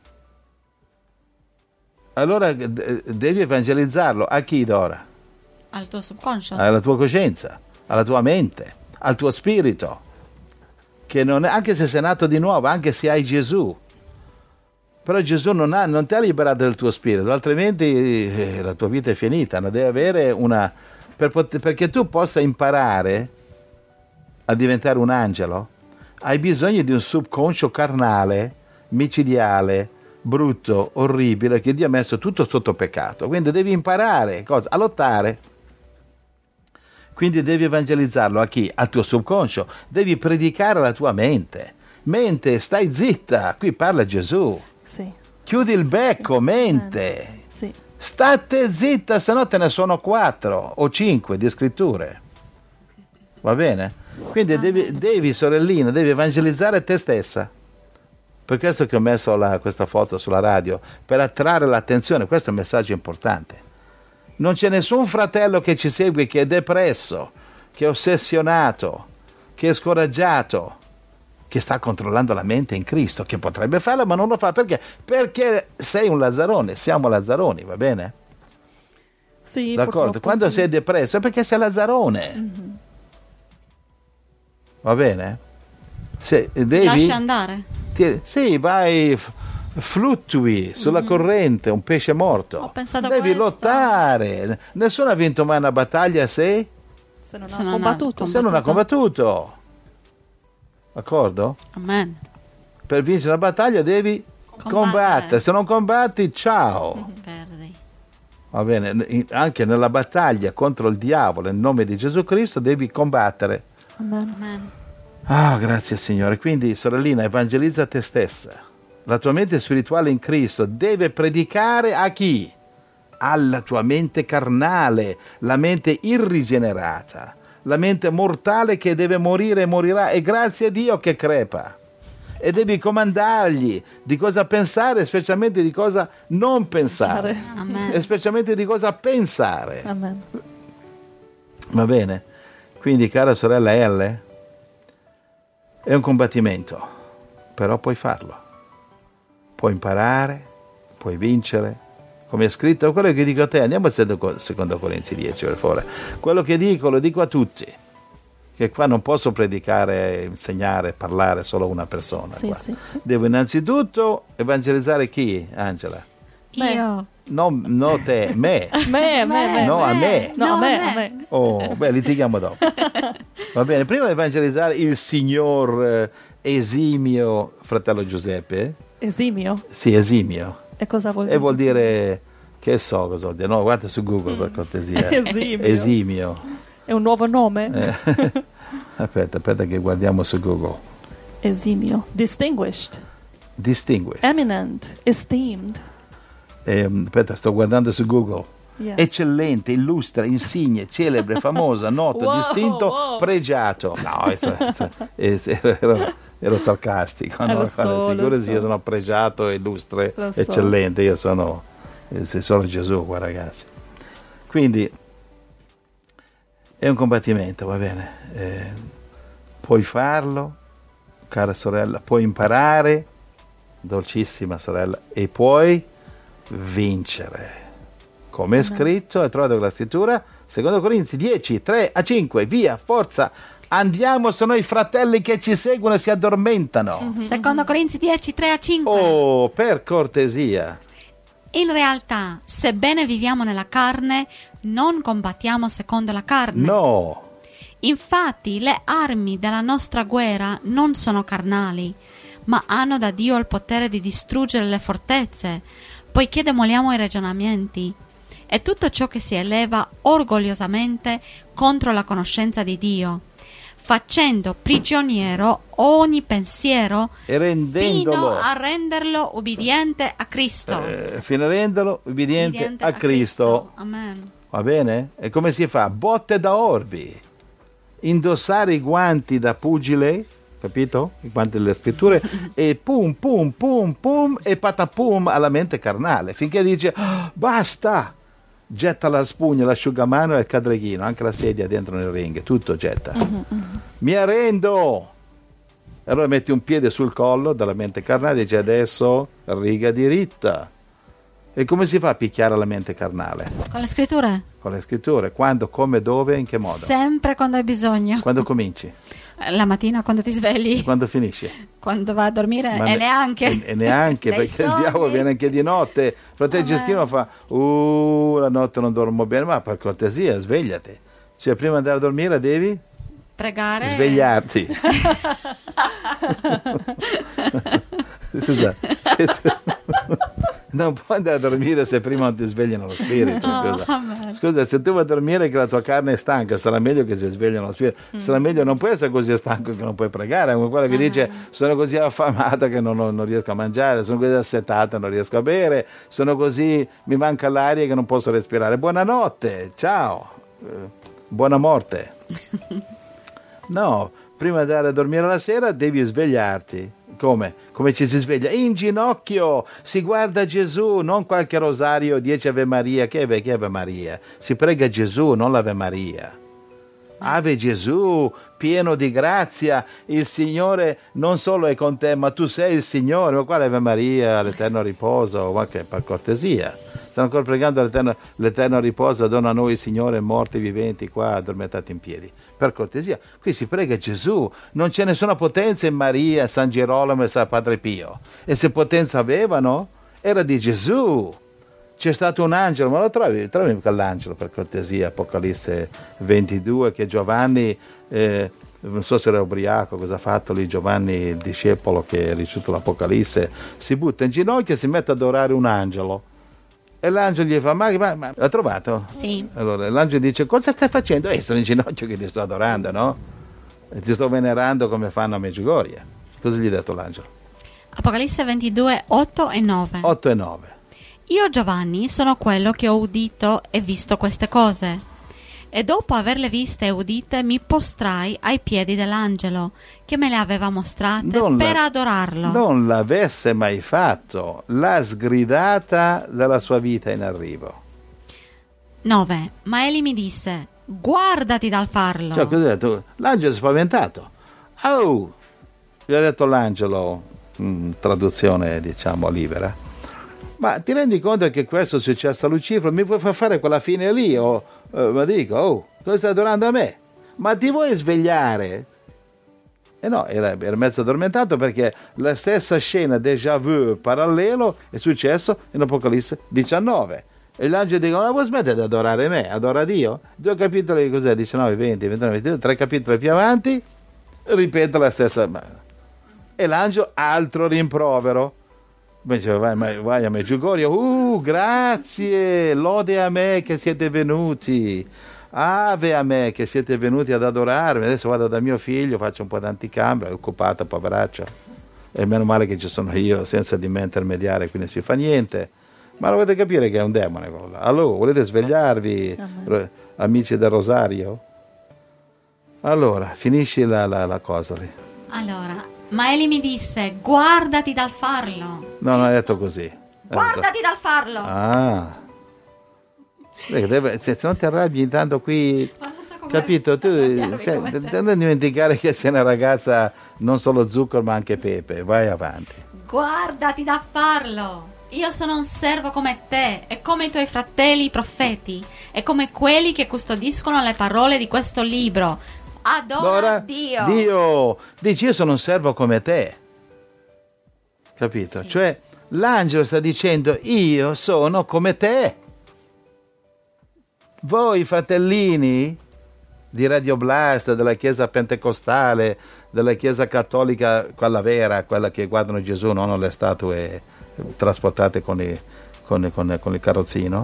Allora d- devi evangelizzarlo a chi, Dora? Al tuo subconscio. Alla tua coscienza, alla tua mente, al tuo spirito, che non è, anche se sei nato di nuovo, anche se hai Gesù, però Gesù non, ha, non ti ha liberato del tuo spirito, altrimenti eh, la tua vita è finita. Non devi avere una per pot- perché tu possa imparare a diventare un angelo, hai bisogno di un subconscio carnale, micidiale, brutto, orribile, che Dio ha messo tutto sotto peccato. Quindi devi imparare cosa? A lottare. Quindi devi evangelizzarlo a chi? Al tuo subconscio. Devi predicare alla tua mente. Mente, stai zitta, qui parla Gesù. Sì. Chiudi il Sì, becco, sì. mente. Sì. State zitta, se no te ne sono quattro o cinque di scritture. Va bene? Quindi devi, devi, sorellina, devi evangelizzare te stessa. Per questo che ho messo la, questa foto sulla radio, per attrarre l'attenzione. Questo è un messaggio importante. Non c'è nessun fratello che ci segue che è depresso, che è ossessionato, che è scoraggiato, che sta controllando la mente in Cristo, che potrebbe farlo ma non lo fa. Perché? Perché sei un lazzarone, siamo lazzaroni, va bene? Sì, D'accordo? purtroppo Quando sì. sei depresso è perché sei lazzarone. Mhm. Va bene? Se devi, Lascia andare. ti- sì, vai, f- fluttui sulla corrente, un pesce morto. Ho pensato a Devi questo. lottare. Nessuno ha vinto mai una battaglia se, Se non Se ha non ha combattuto. se non ha combattuto. D'accordo? Amen. Per vincere una battaglia devi Combattere. combattere. Se non combatti, ciao. Perdi. Va bene, anche nella battaglia contro il diavolo, nel nome di Gesù Cristo, devi combattere. Amen. Amen. Ah, grazie Signore. Quindi, sorellina, evangelizza te stessa. La tua mente spirituale in Cristo deve predicare a chi? Alla tua mente carnale, la mente irrigenerata, la mente mortale che deve morire e morirà, e grazie a Dio che crepa. E devi comandargli di cosa pensare, specialmente di cosa non pensare, Amen. e specialmente di cosa pensare. Amen. Va bene? Quindi, cara sorella L, è un combattimento, però puoi farlo. Puoi imparare, puoi vincere. Come è scritto, quello che dico a te, andiamo a secondo Corinzi dieci, per favore. Quello che dico lo dico a tutti. Che qua non posso predicare, insegnare, parlare solo a una persona. Sì, qua. sì, sì. Devo innanzitutto evangelizzare chi, Angela? Io. No, no te, me. Me, me, me. No, a me. No, No, a me, a a me. me. Oh, beh, litighiamo dopo. Va bene, prima di evangelizzare il signor eh, esimio fratello Giuseppe. Esimio. Sì, esimio. E cosa vuol dire? E vuol dire, che so cosa vuol dire. No, guarda su Google per cortesia. Esimio. Esimio. È un nuovo nome? Eh, aspetta, aspetta che guardiamo su Google. Esimio. Distinguished. Distinguished. Eminent. Esteemed. Eh, aspetta, sto guardando su Google. Yeah. Eccellente, illustre, insigne, celebre, famosa, noto, Wow, distinto, wow. pregiato. No, è- è- ero, ero sarcastico. Eh, No? lo so, lo Figurati, so. io sono pregiato, illustre, Lo so. eccellente. Io sono, eh, sono Gesù qua, ragazzi. Quindi è un combattimento, va bene. Eh, puoi farlo, cara sorella, puoi imparare, dolcissima sorella, e puoi vincere. Come è scritto, è trovato con la scrittura, secondo Corinzi dieci, tre a cinque, via, forza, andiamo, se no i fratelli che ci seguono si addormentano. Secondo Corinzi dieci, tre a cinque. Oh, per cortesia. In realtà, sebbene viviamo nella carne, non combattiamo secondo la carne. No, Infatti, le armi della nostra guerra non sono carnali, ma hanno da Dio il potere di distruggere le fortezze, poiché demoliamo i ragionamenti e tutto ciò che si eleva orgogliosamente contro la conoscenza di Dio, facendo prigioniero ogni pensiero e rendendolo, fino a renderlo ubbidiente a Cristo. eh, fino a renderlo ubbidiente Ubbidiente a Cristo. Amen. Va bene? E come si fa? Botte da orbi. Indossare i guanti da pugile, capito? I guanti delle scritture, e pum, pum, pum, pum, e patapum alla mente carnale, finché dice, "Ah, basta! Getta la spugna, l'asciugamano e il cadreghino, anche la sedia dentro nel ring, tutto getta. Mi arrendo! E allora metti un piede sul collo della mente carnale e dice, adesso riga diritta. E come si fa a picchiare la mente carnale? Con le scritture? Con le scritture, quando, come, dove, in che modo? Sempre quando hai bisogno. Quando cominci? La mattina quando ti svegli, Quando finisci? quando vai a dormire Ma e ne- neanche. E, e neanche, Nei perché il sogni. diavolo viene anche di notte. Fratello Vabbè. Giustino fa, uh, la notte non dormo bene, ma per cortesia, svegliati. Cioè, prima di andare a dormire devi Pregare. svegliarti. Scusa, se tu- non puoi andare a dormire se prima non ti svegliano lo spirito. Scusa. vabbè. Scusa, se tu vai a dormire che la tua carne è stanca, sarà meglio che si svegliano lo spirito. Sarà meglio, non puoi essere così stanco che non puoi pregare, come quella che dice sono così affamata che non, non- non riesco a mangiare, sono così assetata non riesco a bere, sono così, mi manca l'aria che non posso respirare. Buonanotte, ciao, eh, buona morte. No, prima di andare a dormire la sera devi svegliarti. Come? Come ci si sveglia? In ginocchio, si guarda Gesù, non qualche rosario, dieci Ave Maria. Che è, che Ave Maria? Si prega Gesù, non l'Ave Maria. Ave Gesù, pieno di grazia, il Signore non solo è con te, ma tu sei il Signore. Ma quale Ave Maria, l'eterno riposo? Ma che, per cortesia. Stanno ancora pregando l'eterno, l'eterno riposo, dona a noi, Signore, morti e viventi, qua addormentati in piedi. Per cortesia, qui si prega Gesù, non c'è nessuna potenza in Maria, San Girolamo e San Padre Pio. E se potenza avevano, era di Gesù. C'è stato un angelo, ma lo trovi, trovi quell'angelo per cortesia, Apocalisse ventidue, che Giovanni, eh, non so se era ubriaco, cosa ha fatto lì Giovanni, il discepolo che ha ricevuto l'Apocalisse, si butta in ginocchio e si mette ad adorare un angelo. E l'angelo gli fa, ma, ma, ma l'ha trovato? Sì. Allora l'angelo dice, cosa stai facendo? Eh, sono in ginocchio che ti sto adorando, no? E ti sto venerando come fanno a Medjugorje. Cosa gli ha detto l'angelo? Apocalisse ventidue, otto e nove. otto e nove. Io, Giovanni, sono quello che ho udito e visto queste cose. E dopo averle viste e udite mi postrai ai piedi dell'angelo che me le aveva mostrate Non per la- adorarlo. Non l'avesse mai fatto, l'ha sgridata dalla sua vita in arrivo. nove. Ma egli mi disse, guardati dal farlo. Cioè, cosa ha detto? L'angelo è spaventato. Oh! Gli ha detto l'angelo, in traduzione diciamo libera, ma ti rendi conto che questo è successo a Lucifero? Mi puoi far fare quella fine lì? O, eh, ma dico, oh, cosa stai adorando a me? Ma ti vuoi svegliare? E no, era, era mezzo addormentato perché la stessa scena déjà vu parallelo è successo in Apocalisse diciannove. E gli angeli dicono, ma vuoi smettere di adorare me? Adora Dio? Due capitoli, cos'è? diciannove, venti, ventinove, ventidue, tre capitoli più avanti, ripete la stessa. E l'angelo, altro rimprovero. Invece vai, vai a Medjugorje, uh, grazie, lode a me che siete venuti, ave a me che siete venuti ad adorarmi. Adesso vado da mio figlio, faccio un po' d'anticambio, è occupata, poveraccia. E meno male che ci sono io, senza di me intermediare, qui non si fa niente. Ma lo dovete capire che è un demone quello là. Allora, volete svegliarvi, ro- amici del Rosario? Allora, finisci la, la, la cosa lì. Allora, ma egli mi disse, guardati dal farlo. No, non ha detto così. Guardati dal farlo. Ah. Deve, se, se non ti arrabbi intanto qui, Ma non so come capito? Tu arrabbiarmi se, come te. non dimenticare che sei una ragazza non solo zucchero ma anche pepe. Vai avanti. Guardati da farlo. Io sono un servo come te e come i tuoi fratelli i profeti e come quelli che custodiscono le parole di questo libro. Adora Allora, Dio. Dio dici io sono un servo come te. Capito? Sì. Cioè l'angelo sta dicendo io sono come te. Voi fratellini di Radio Blast, della Chiesa Pentecostale, della Chiesa Cattolica, quella vera, quella che guardano Gesù, non le statue trasportate con, i, con, i, con, i, con il carrozzino,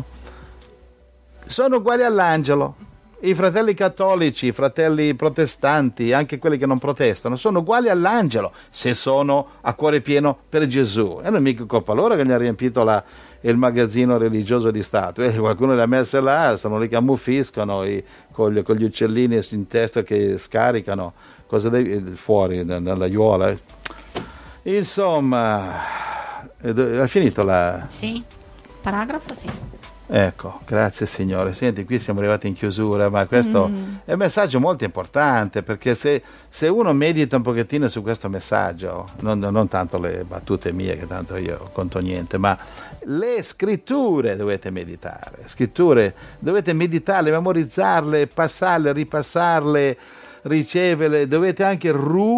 sono uguali all'angelo. I fratelli cattolici, i fratelli protestanti, anche quelli che non protestano, sono uguali all'angelo se sono a cuore pieno per Gesù. E non è mica colpa loro che gli ha riempito la, il magazzino religioso di Stato. E qualcuno le ha messe là, sono lì che ammuffiscono i, con, gli, con gli uccellini in testa che scaricano cosa devi, fuori nell'aiuola. Insomma, è finito la... Sì, paragrafo sì. Ecco, grazie Signore. Senti, qui siamo arrivati in chiusura, ma questo mm. è un messaggio molto importante, perché se, se uno medita un pochettino su questo messaggio, non, non tanto le battute mie, che tanto io conto niente, ma le scritture dovete meditare, scritture dovete meditarle, memorizzarle, passarle, ripassarle, riceverle, dovete anche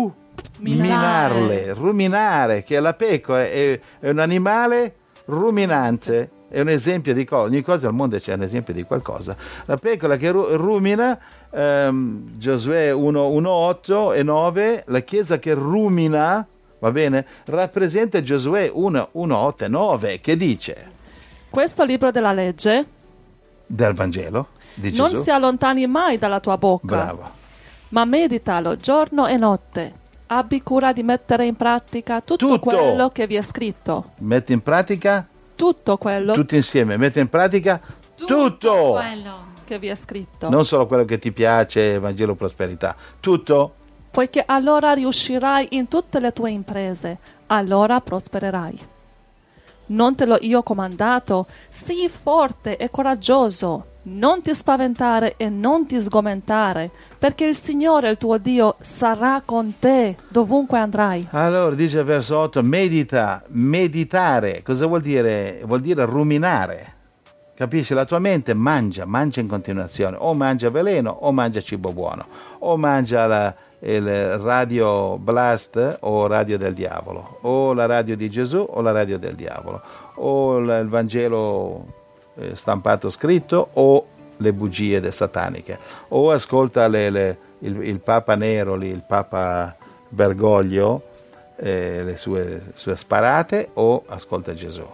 ruminarle, ruminare, che la pecora è, è un animale ruminante. È un esempio di cosa, ogni cosa al mondo c'è un esempio di qualcosa. La pecora che ru- rumina, ehm, Giosuè uno, otto e nove, la chiesa che rumina, va bene, rappresenta Giosuè uno, otto e nove, che dice? Questo libro della legge del Vangelo di Gesù non si allontani mai dalla tua bocca, bravo, ma meditalo giorno e notte. Abbi cura di mettere in pratica tutto, Tutto. quello che vi è scritto. metti in pratica Tutto quello tutti insieme, metti in pratica tutto, Tutto quello. che vi è scritto. non solo quello che ti piace, Vangelo prosperità, tutto. Poiché allora riuscirai in tutte le tue imprese, allora prospererai. Non te l'ho io comandato? Sii forte e coraggioso, non ti spaventare e non ti sgomentare, perché il Signore, il tuo Dio, sarà con te dovunque andrai. Allora dice verso otto, medita, meditare, cosa vuol dire? Vuol dire ruminare, capisci? La tua mente mangia, mangia in continuazione, o mangia veleno o mangia cibo buono, o mangia la, il radio blast o radio del diavolo, o la radio di Gesù o la radio del diavolo, o il Vangelo stampato scritto o le bugie sataniche, o ascolta le, le, il, il Papa Nero lì, il Papa Bergoglio, eh, le sue, sue sparate, o ascolta Gesù.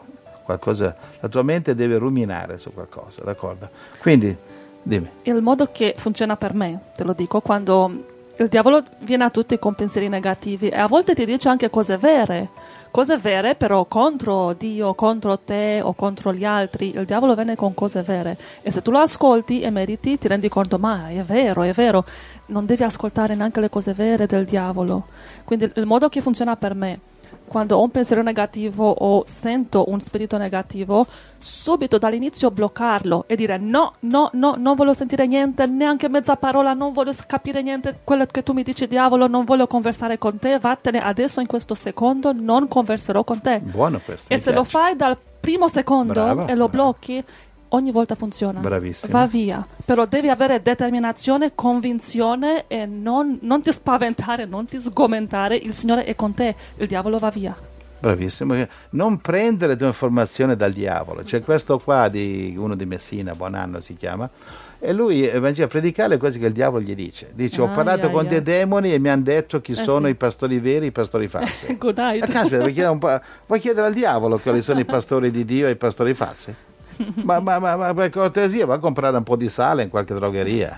qualcosa, la tua mente deve ruminare su qualcosa, d'accordo? Quindi, dimmi. Il modo che funziona per me, te lo dico, quando il diavolo viene a tutti con pensieri negativi e a volte ti dice anche cose vere, cose vere però contro Dio, contro te o contro gli altri. Il diavolo viene con cose vere e se tu lo ascolti e mediti ti rendi conto, ma è vero, è vero, non devi ascoltare neanche le cose vere del diavolo. Quindi il modo che funziona per me, quando ho un pensiero negativo o sento un spirito negativo, subito dall'inizio bloccarlo e dire no, no, no, non voglio sentire niente, neanche mezza parola, non voglio capire niente, quello che tu mi dici diavolo, non voglio conversare con te, vattene adesso in questo secondo, non converserò con te. Buono questo. E se piace. Lo fai dal primo secondo Bravo, e lo bravo. blocchi, ogni volta funziona. Bravissimo. Va via. Però devi avere determinazione, convinzione e non, non ti spaventare, non ti sgomentare. Il Signore è con te, il diavolo va via. Bravissimo. Non prendere le tue informazioni dal diavolo. C'è questo qua di uno di Messina, Buonanno si chiama, e lui va a predicare le cose che il diavolo gli dice. Dice: ho Ai, parlato ai, con ai. dei demoni e mi hanno detto chi Eh, sono sì. i pastori veri e i pastori falsi. Good night. Ah, caspita, vuoi chiedere, un po', vuoi chiedere al diavolo quali sono i pastori di Dio e i pastori falsi? Ma, ma, ma, ma per cortesia, va a comprare un po' di sale in qualche drogheria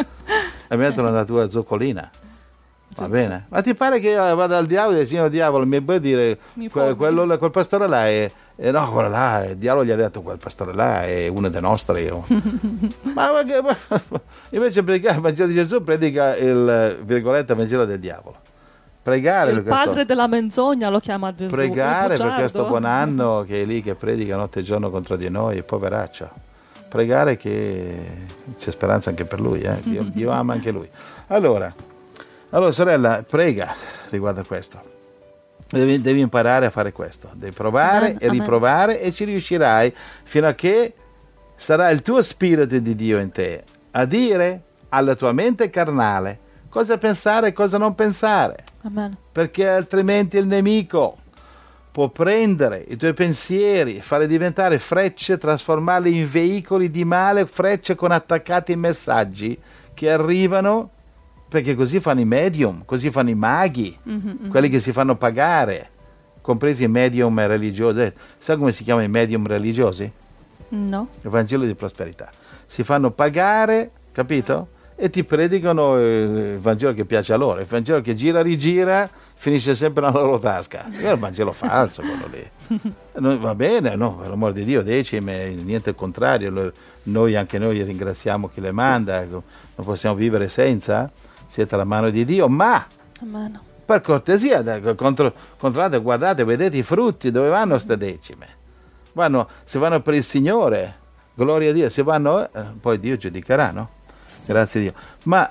e metterlo nella tua zoccolina. Va Giusto. bene? Ma ti pare che io vada al diavolo e dica: signor diavolo, mi puoi dire Mi que- formi. quello, là- quel pastore là è, eh, no, quello là, il diavolo gli ha detto quel pastore là è uno dei nostri. Io. ma, ma che- ma- invece predicare il Vangelo di Gesù predica il virgolette Vangelo del diavolo. Pregare Il per questo- padre della menzogna lo chiama Gesù. pregare il per bugiardo. questo Buonanno che è lì che predica notte e giorno contro di noi, poveraccio. Pregare che c'è speranza anche per lui, eh? Dio, Dio ama anche lui. Allora, allora sorella, prega riguardo a questo. Devi, devi imparare a fare questo, devi provare Amen, e amen. riprovare e ci riuscirai fino a che sarà il tuo spirito di Dio in te a dire alla tua mente carnale cosa pensare e cosa non pensare. Amen. Perché altrimenti il nemico può prendere i tuoi pensieri, farli diventare frecce, trasformarli in veicoli di male, frecce con attaccati messaggi che arrivano, perché così fanno i medium, così fanno i maghi, Mhm, quelli che si fanno pagare, compresi i medium religiosi. Sai come si chiamano i medium religiosi? No. Il Vangelo di prosperità. Si fanno pagare, capito? E ti predicano il Vangelo che piace a loro. Il Vangelo che gira rigira finisce sempre nella loro tasca. È un Vangelo falso quello lì. No, va bene, no, per l'amor di Dio, decime, niente al contrario. Lo- Noi, anche noi ringraziamo chi le manda, non possiamo vivere senza, siete alla mano di Dio, ma Amen. per cortesia, dai, contro- controllate, guardate, vedete i frutti, dove vanno queste decime? Vanno, se vanno per il Signore, gloria a Dio, se vanno, eh, poi Dio giudicherà, no? Sì. Grazie a Dio. Ma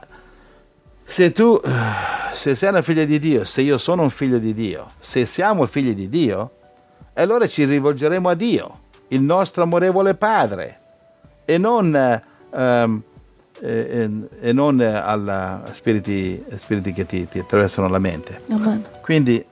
se tu, eh, se sei una figlia di Dio, se io sono un figlio di Dio, se siamo figli di Dio, allora ci rivolgeremo a Dio, il nostro amorevole Padre, e non, eh, ehm, eh, e non eh, alla spiriti, spiriti che ti, ti attraversano la mente. Amen. Quindi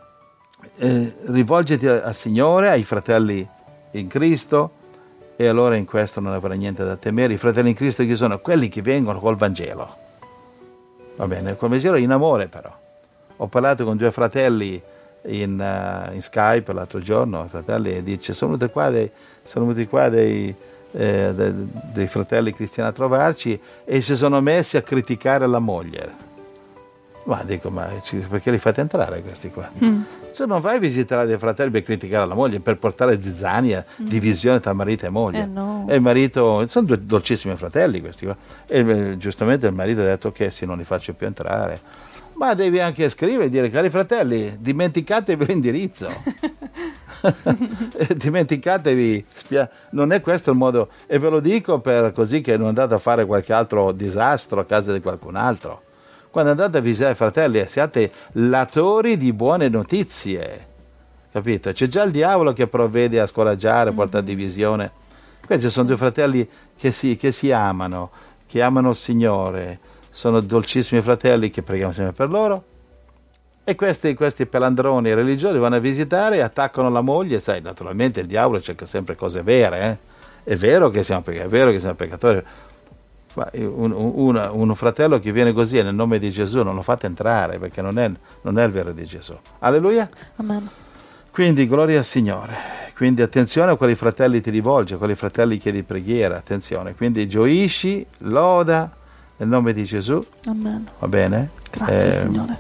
eh, rivolgiti al Signore, ai fratelli in Cristo, e allora in questo non avrai niente da temere. I fratelli in Cristo chi sono? Quelli che vengono col Vangelo. Va bene, col Vangelo in amore però. Ho parlato con due fratelli in, uh, in Skype l'altro giorno, i fratelli, e dice: sono venuti qua dei, sono venuti qua dei, eh, de, dei fratelli cristiani a trovarci e si sono messi a criticare la moglie. Ma dico, ma ci- perché li fate entrare questi qua? Mm. Se non vai a visitare dei fratelli per criticare la moglie, per portare zizzania, divisione tra marito e moglie. Eh, no. E il marito, sono due dolcissimi fratelli questi qua. E eh, giustamente il marito ha detto che sì, non li faccio più entrare. Ma devi anche scrivere e dire: cari fratelli, dimenticatevi l'indirizzo. Dimenticatevi, spia- non è questo il modo. E ve lo dico per così che non andate a fare qualche altro disastro a casa di qualcun altro. Quando andate a visitare i fratelli, siate latori di buone notizie, capito? C'è già il diavolo che provvede a scoraggiare, porta a divisione. Questi sono due fratelli che si, che si amano, che amano il Signore, sono dolcissimi fratelli che preghiamo sempre per loro. E questi, questi pelandroni religiosi vanno a visitare e attaccano la moglie. Sai, naturalmente il diavolo cerca sempre cose vere, eh? È vero che siamo peccatori, è vero che siamo peccatori. Ma un, un, un fratello che viene così nel nome di Gesù non lo fate entrare, perché non è, non è il vero di Gesù. Alleluia. Amen. Quindi gloria al Signore. quindi attenzione a quali fratelli ti rivolgi, a quali fratelli chiedi preghiera, attenzione. Quindi gioisci, loda nel nome di Gesù. Amen. Va bene? Grazie, Eh, Signore.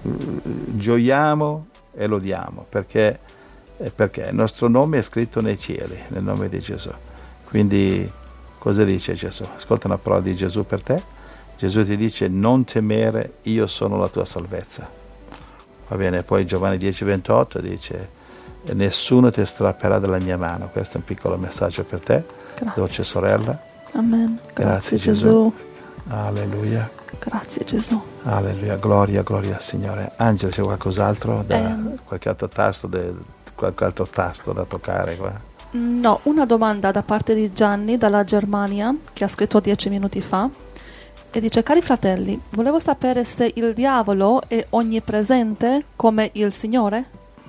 Gioiamo e lodiamo perché, eh, perché il nostro nome è scritto nei cieli, nel nome di Gesù. Quindi cosa dice Gesù? Ascolta una parola di Gesù per te. Gesù ti dice: non temere, io sono la tua salvezza. Va bene? Poi Giovanni dieci ventotto dice: nessuno ti strapperà dalla mia mano. Questo è un piccolo messaggio per te, Grazie. dolce sorella. Amen. Grazie, Grazie Gesù. Gesù. Alleluia, Grazie Gesù. alleluia, gloria, gloria al Signore. Angelo, c'è qualcos'altro da, Ehm. qualche altro tasto, de- qualche altro tasto da toccare qua? No, una domanda da parte di Gianni dalla Germania che ha scritto dieci minuti fa e dice: cari fratelli, volevo sapere se il diavolo è onnipresente come il Signore?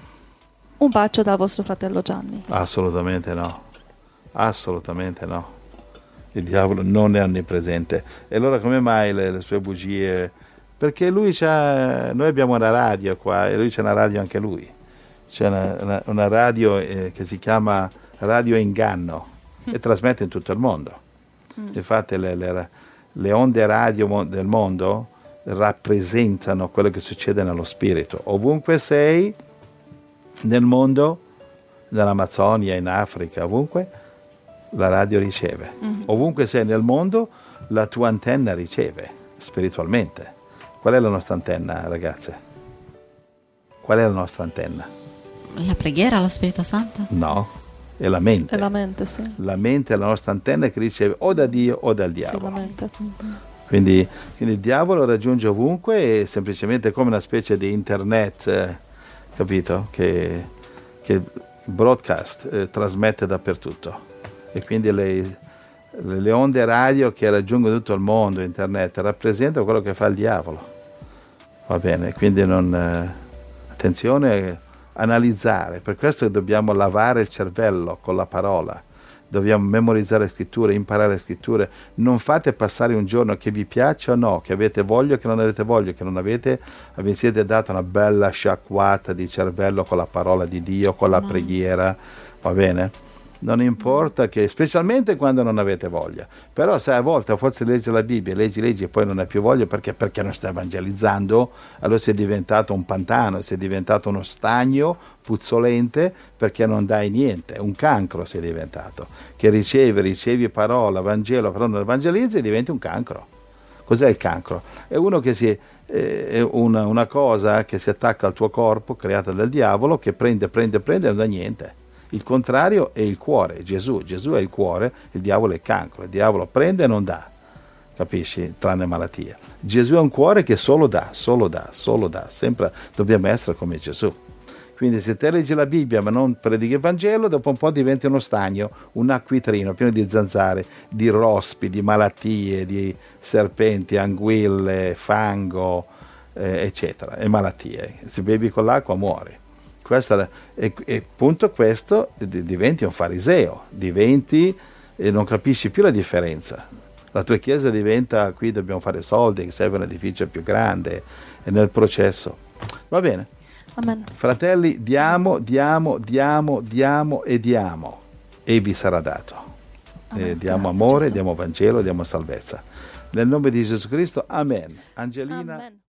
Un bacio dal vostro fratello Gianni. Assolutamente no, assolutamente no. Il diavolo non è onnipresente. E allora come mai le, le sue bugie? Perché lui c'ha, noi abbiamo una radio qua e lui c'ha una radio anche lui. C'è una, una, una radio eh, che si chiama Radio Inganno mm. e trasmette in tutto il mondo. Mm. Infatti le, le, le onde radio mo- del mondo rappresentano quello che succede nello spirito. Ovunque sei nel mondo, nell'Amazzonia, in Africa, ovunque, la radio riceve. Mm-hmm. Ovunque sei nel mondo, la tua antenna riceve spiritualmente. Qual è la nostra antenna, ragazze? Qual è la nostra antenna? La preghiera allo Spirito Santo? No, è la mente. È la mente, sì. La mente è la nostra antenna che riceve o da Dio o dal diavolo. Sì, la mente. Mm-hmm. Quindi, quindi il diavolo raggiunge ovunque, è semplicemente come una specie di internet, eh, capito? Che, che broadcast eh, trasmette dappertutto. E quindi le, le onde radio che raggiungono tutto il mondo, internet, rappresentano quello che fa il diavolo. Va bene, quindi non, eh, attenzione, analizzare. Per questo dobbiamo lavare il cervello con la parola. Dobbiamo memorizzare le scritture, imparare le scritture. Non fate passare un giorno che vi piaccia o no, che avete voglia, che non avete voglia, che non avete, vi siete data una bella sciacquata di cervello con la parola di Dio, con la no. preghiera, va bene? Non importa che, specialmente quando non avete voglia, però se a volte forse leggi la Bibbia, leggi, leggi e poi non hai più voglia perché, perché non stai evangelizzando, allora sei diventato un pantano, sei diventato uno stagno puzzolente perché non dai niente, un cancro sei diventato, che ricevi, ricevi parola, Vangelo, però non evangelizzi e diventi un cancro. Cos'è il cancro? È uno che si, eh, è una, una cosa che si attacca al tuo corpo, creata dal diavolo, che prende, prende, prende e non dà niente. Il contrario è il cuore, Gesù. Gesù è il cuore, il diavolo è il cancro. Il diavolo prende e non dà, capisci? Tranne malattia. Gesù è un cuore che solo dà, solo dà, solo dà. Sempre dobbiamo essere come Gesù. Quindi se te leggi la Bibbia ma non predichi il Vangelo, dopo un po' diventi uno stagno, un acquitrino pieno di zanzare, di rospi, di malattie, di serpenti, anguille, fango, eh, eccetera, e malattie. Se bevi con l'acqua muori. Questa, e, e appunto questo diventi un fariseo, diventi e non capisci più la differenza. La tua chiesa diventa: qui dobbiamo fare soldi, che serve un edificio più grande, e nel processo. Va bene. Amen. Fratelli, diamo, diamo, diamo, diamo e diamo, e vi sarà dato. Eh, diamo Grazie, amore, Gesù. diamo Vangelo, diamo salvezza. Nel nome di Gesù Cristo, amen. Angelina. Amen.